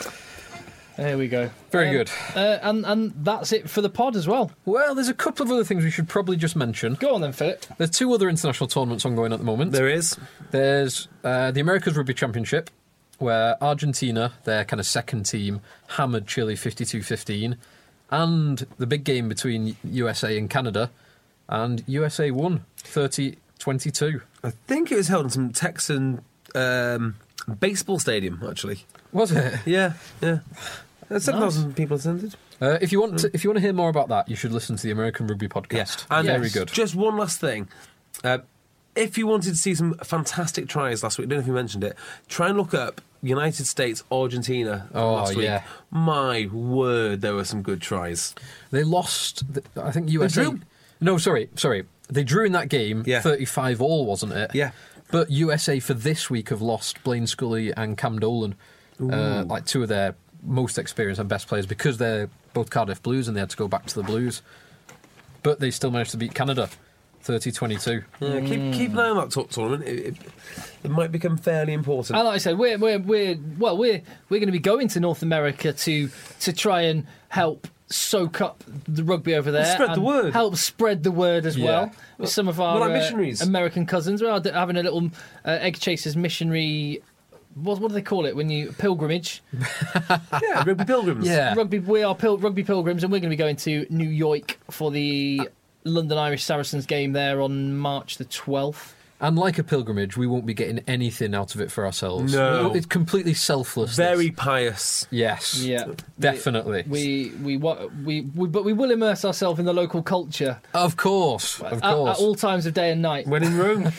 There we go. Very um, good. Uh, and and that's it for the pod as well. Well, there's a couple of other things we should probably just mention. Go on then, Philip. There's two other international tournaments ongoing at the moment. There is. There's uh, the Americas Rugby Championship, where Argentina, their kind of second team, hammered Chile fifty-two fifteen, and the big game between U S A and Canada, and U S A won thirty twenty-two. I think it was held in some Texan um, baseball stadium, actually. Was it? Yeah, yeah. seven thousand nice. People attended. Uh, if you want to, if you want to hear more about that, you should listen to the American Rugby podcast. Yeah, and very good. Just one last thing. Uh, if you wanted to see some fantastic tries last week, I don't know if you mentioned it, try and look up United States Argentina oh, last week. Yeah. My word, there were some good tries. They lost, I think U S A... They drew? No, sorry, sorry. They drew in that game, yeah. thirty-five all, wasn't it? Yeah. But U S A for this week have lost Blaine Scully and Cam Dolan, uh, like two of their most experienced and best players, because they're both Cardiff Blues and they had to go back to the Blues. But they still managed to beat Canada, thirty twenty-two. Yeah, keep, keep an eye on that t- tournament. It, it, it might become fairly important. And like I said, we're we're we're well, we're we're going to be going to North America to to try and help soak up the rugby over there, and spread and the word, help spread the word as yeah. well with some of our like uh, missionaries. American cousins. We're having a little uh, Egg Chasers missionary. What, what do they call it when you pilgrimage? Yeah, rugby pilgrims. Yeah, rugby. We are pil- rugby pilgrims, and we're going to be going to New York for the London Irish Saracens game there on March the twelfth. And like a pilgrimage, we won't be getting anything out of it for ourselves. No. It's completely selfless. Very pious. Yes. Yeah. Definitely. We we, we we we but we will immerse ourselves in the local culture. Of course. Of at, course. At all times of day and night. When in Rome.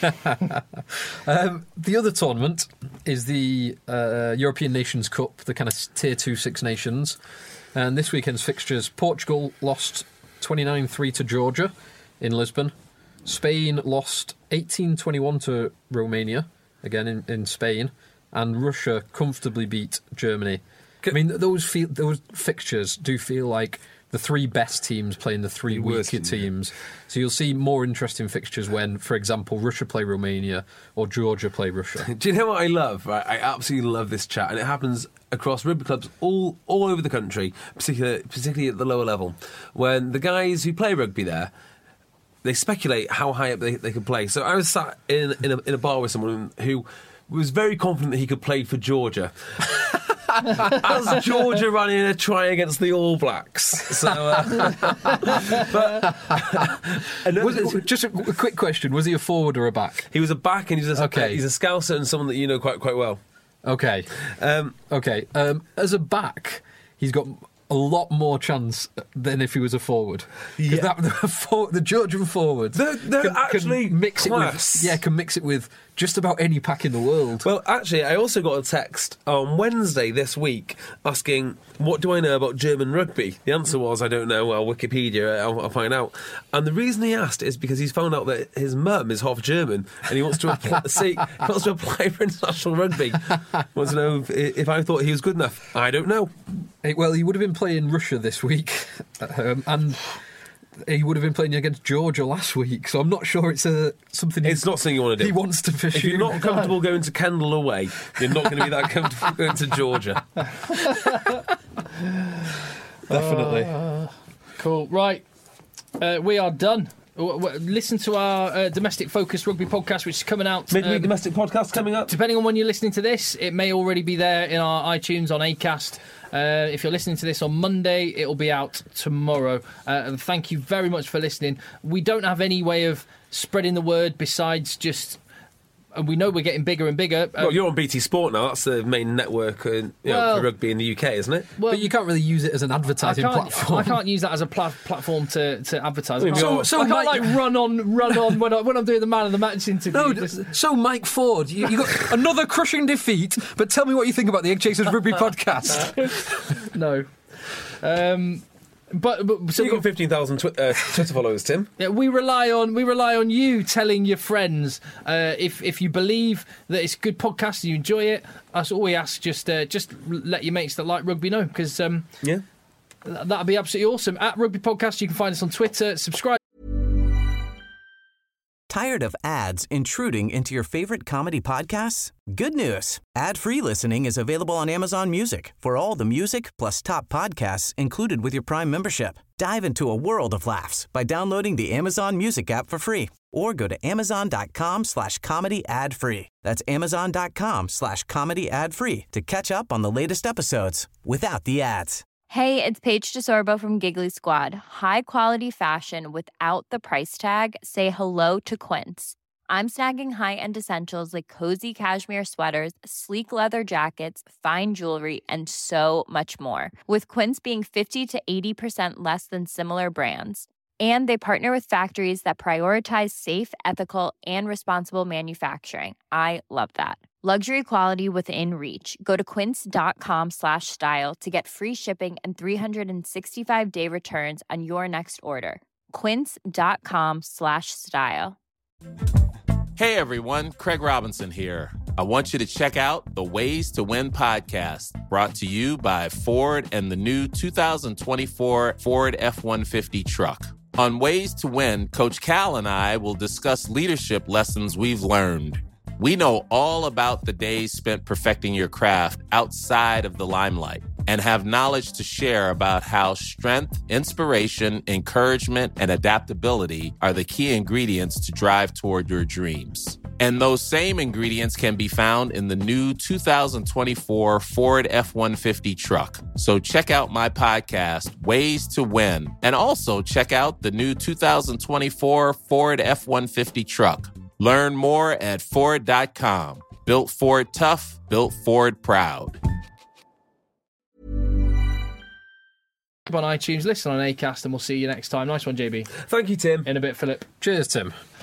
um, the other tournament is the uh, European Nations Cup, the kind of tier two Six Nations. And this weekend's fixtures, Portugal lost twenty-nine three to Georgia in Lisbon. Spain lost eighteen twenty-one to Romania, again in, in Spain, and Russia comfortably beat Germany. I mean, those feel, those fixtures do feel like the three best teams playing the three weaker teams. So you'll see more interesting fixtures when, for example, Russia play Romania or Georgia play Russia. Do you know what I love? Right? I absolutely love this chat, and it happens across rugby clubs all all over the country, particularly particularly at the lower level, when the guys who play rugby there, they speculate how high up they, they could play. So I was sat in in a, in a bar with someone who was very confident that he could play for Georgia. As Georgia ran in a try against the All Blacks. So, uh, but was it, just a quick question: was he a forward or a back? He was a back, and he's a, okay. he's a scouser and someone that you know quite quite well. Okay, um, okay. Um, as a back, he's got a lot more chance than if he was a forward. Because yeah. that the, for, the Georgian forwards, they're, they're can, actually can mix class. it with yeah, can mix it with just about any pack in the world. Well, actually, I also got a text on Wednesday this week asking, what do I know about German rugby? The answer was, I don't know. Well, Wikipedia, I'll, I'll find out. And the reason he asked is because he's found out that his mum is half German and he wants to apply, see, he wants to apply for international rugby. Wants to know if, if I thought he was good enough. I don't know. It, well, he would have been playing Russia this week, um, and he would have been playing against Georgia last week, so I'm not sure it's a something. It's not something you want to do. He wants to pursue. If you're not comfortable going to Kendall away, you're not going to be that comfortable going to Georgia. Definitely. Uh, cool. Right, uh, we are done. Listen to our uh, domestic focused rugby podcast, which is coming out. Midweek uh, domestic podcast coming up. Depending on when you're listening to this, it may already be there in our iTunes on Acast. Uh, if you're listening to this on Monday, it'll be out tomorrow. Uh, and thank you very much for listening. We don't have any way of spreading the word besides just and we know we're getting bigger and bigger. Um, Well, you're on B T Sport now. That's the main network uh, you know, Well- for rugby in the U K, isn't it? well, But you can't really use it as an I advertising can't, platform. I can't use that as a pla- platform to, to advertise. I mean, can't, so- so I can't Mike- like run on, run on when, I, when I'm doing the man of the match interview. No, Just- so Mike Ford, you, you got another crushing defeat, but tell me what you think about the Egg Chasers Rugby podcast. no. Um, but, but so So you got fifteen thousand twi- uh, Twitter followers, Tim. yeah, we rely on we rely on you telling your friends uh, if if you believe that it's a good podcast and you enjoy it. That's all we ask. Just uh, just let your mates that like rugby know, because um, Yeah. th- that'd be absolutely awesome. At Rugby Podcast, you can find us on Twitter. Subscribe. Tired of ads intruding into your favorite comedy podcasts? Good news. Ad-free listening is available on Amazon Music for all the music plus top podcasts included with your Prime membership. Dive into a world of laughs by downloading the Amazon Music app for free or go to amazon.com slash comedy ad free. That's amazon.com slash comedy ad free to catch up on the latest episodes without the ads. Hey, it's Paige DeSorbo from Giggly Squad. High quality fashion without the price tag. Say hello to Quince. I'm snagging high-end essentials like cozy cashmere sweaters, sleek leather jackets, fine jewelry, and so much more. With Quince being fifty to eighty percent less than similar brands. And they partner with factories that prioritize safe, ethical, and responsible manufacturing. I love that. Luxury quality within reach. Go to quince.com slash style to get free shipping and three sixty-five day returns on your next order. Quince.com slash style. Hey everyone, Craig Robinson here. I want you to check out the Ways to Win podcast, brought to you by Ford and the new two thousand twenty-four Ford F one fifty truck. On Ways to Win, Coach Cal and I will discuss leadership lessons we've learned. We know all about the days spent perfecting your craft outside of the limelight and have knowledge to share about how strength, inspiration, encouragement, and adaptability are the key ingredients to drive toward your dreams. And those same ingredients can be found in the new two thousand twenty-four Ford F one fifty truck. So check out my podcast, Ways to Win, and also check out the new two thousand twenty-four Ford F one fifty truck. Learn more at Ford dot com. Built Ford tough, built Ford proud. On iTunes, listen on Acast, and we'll see you next time. Nice one, J B. Thank you, Tim. In a bit, Philip. Cheers, Tim.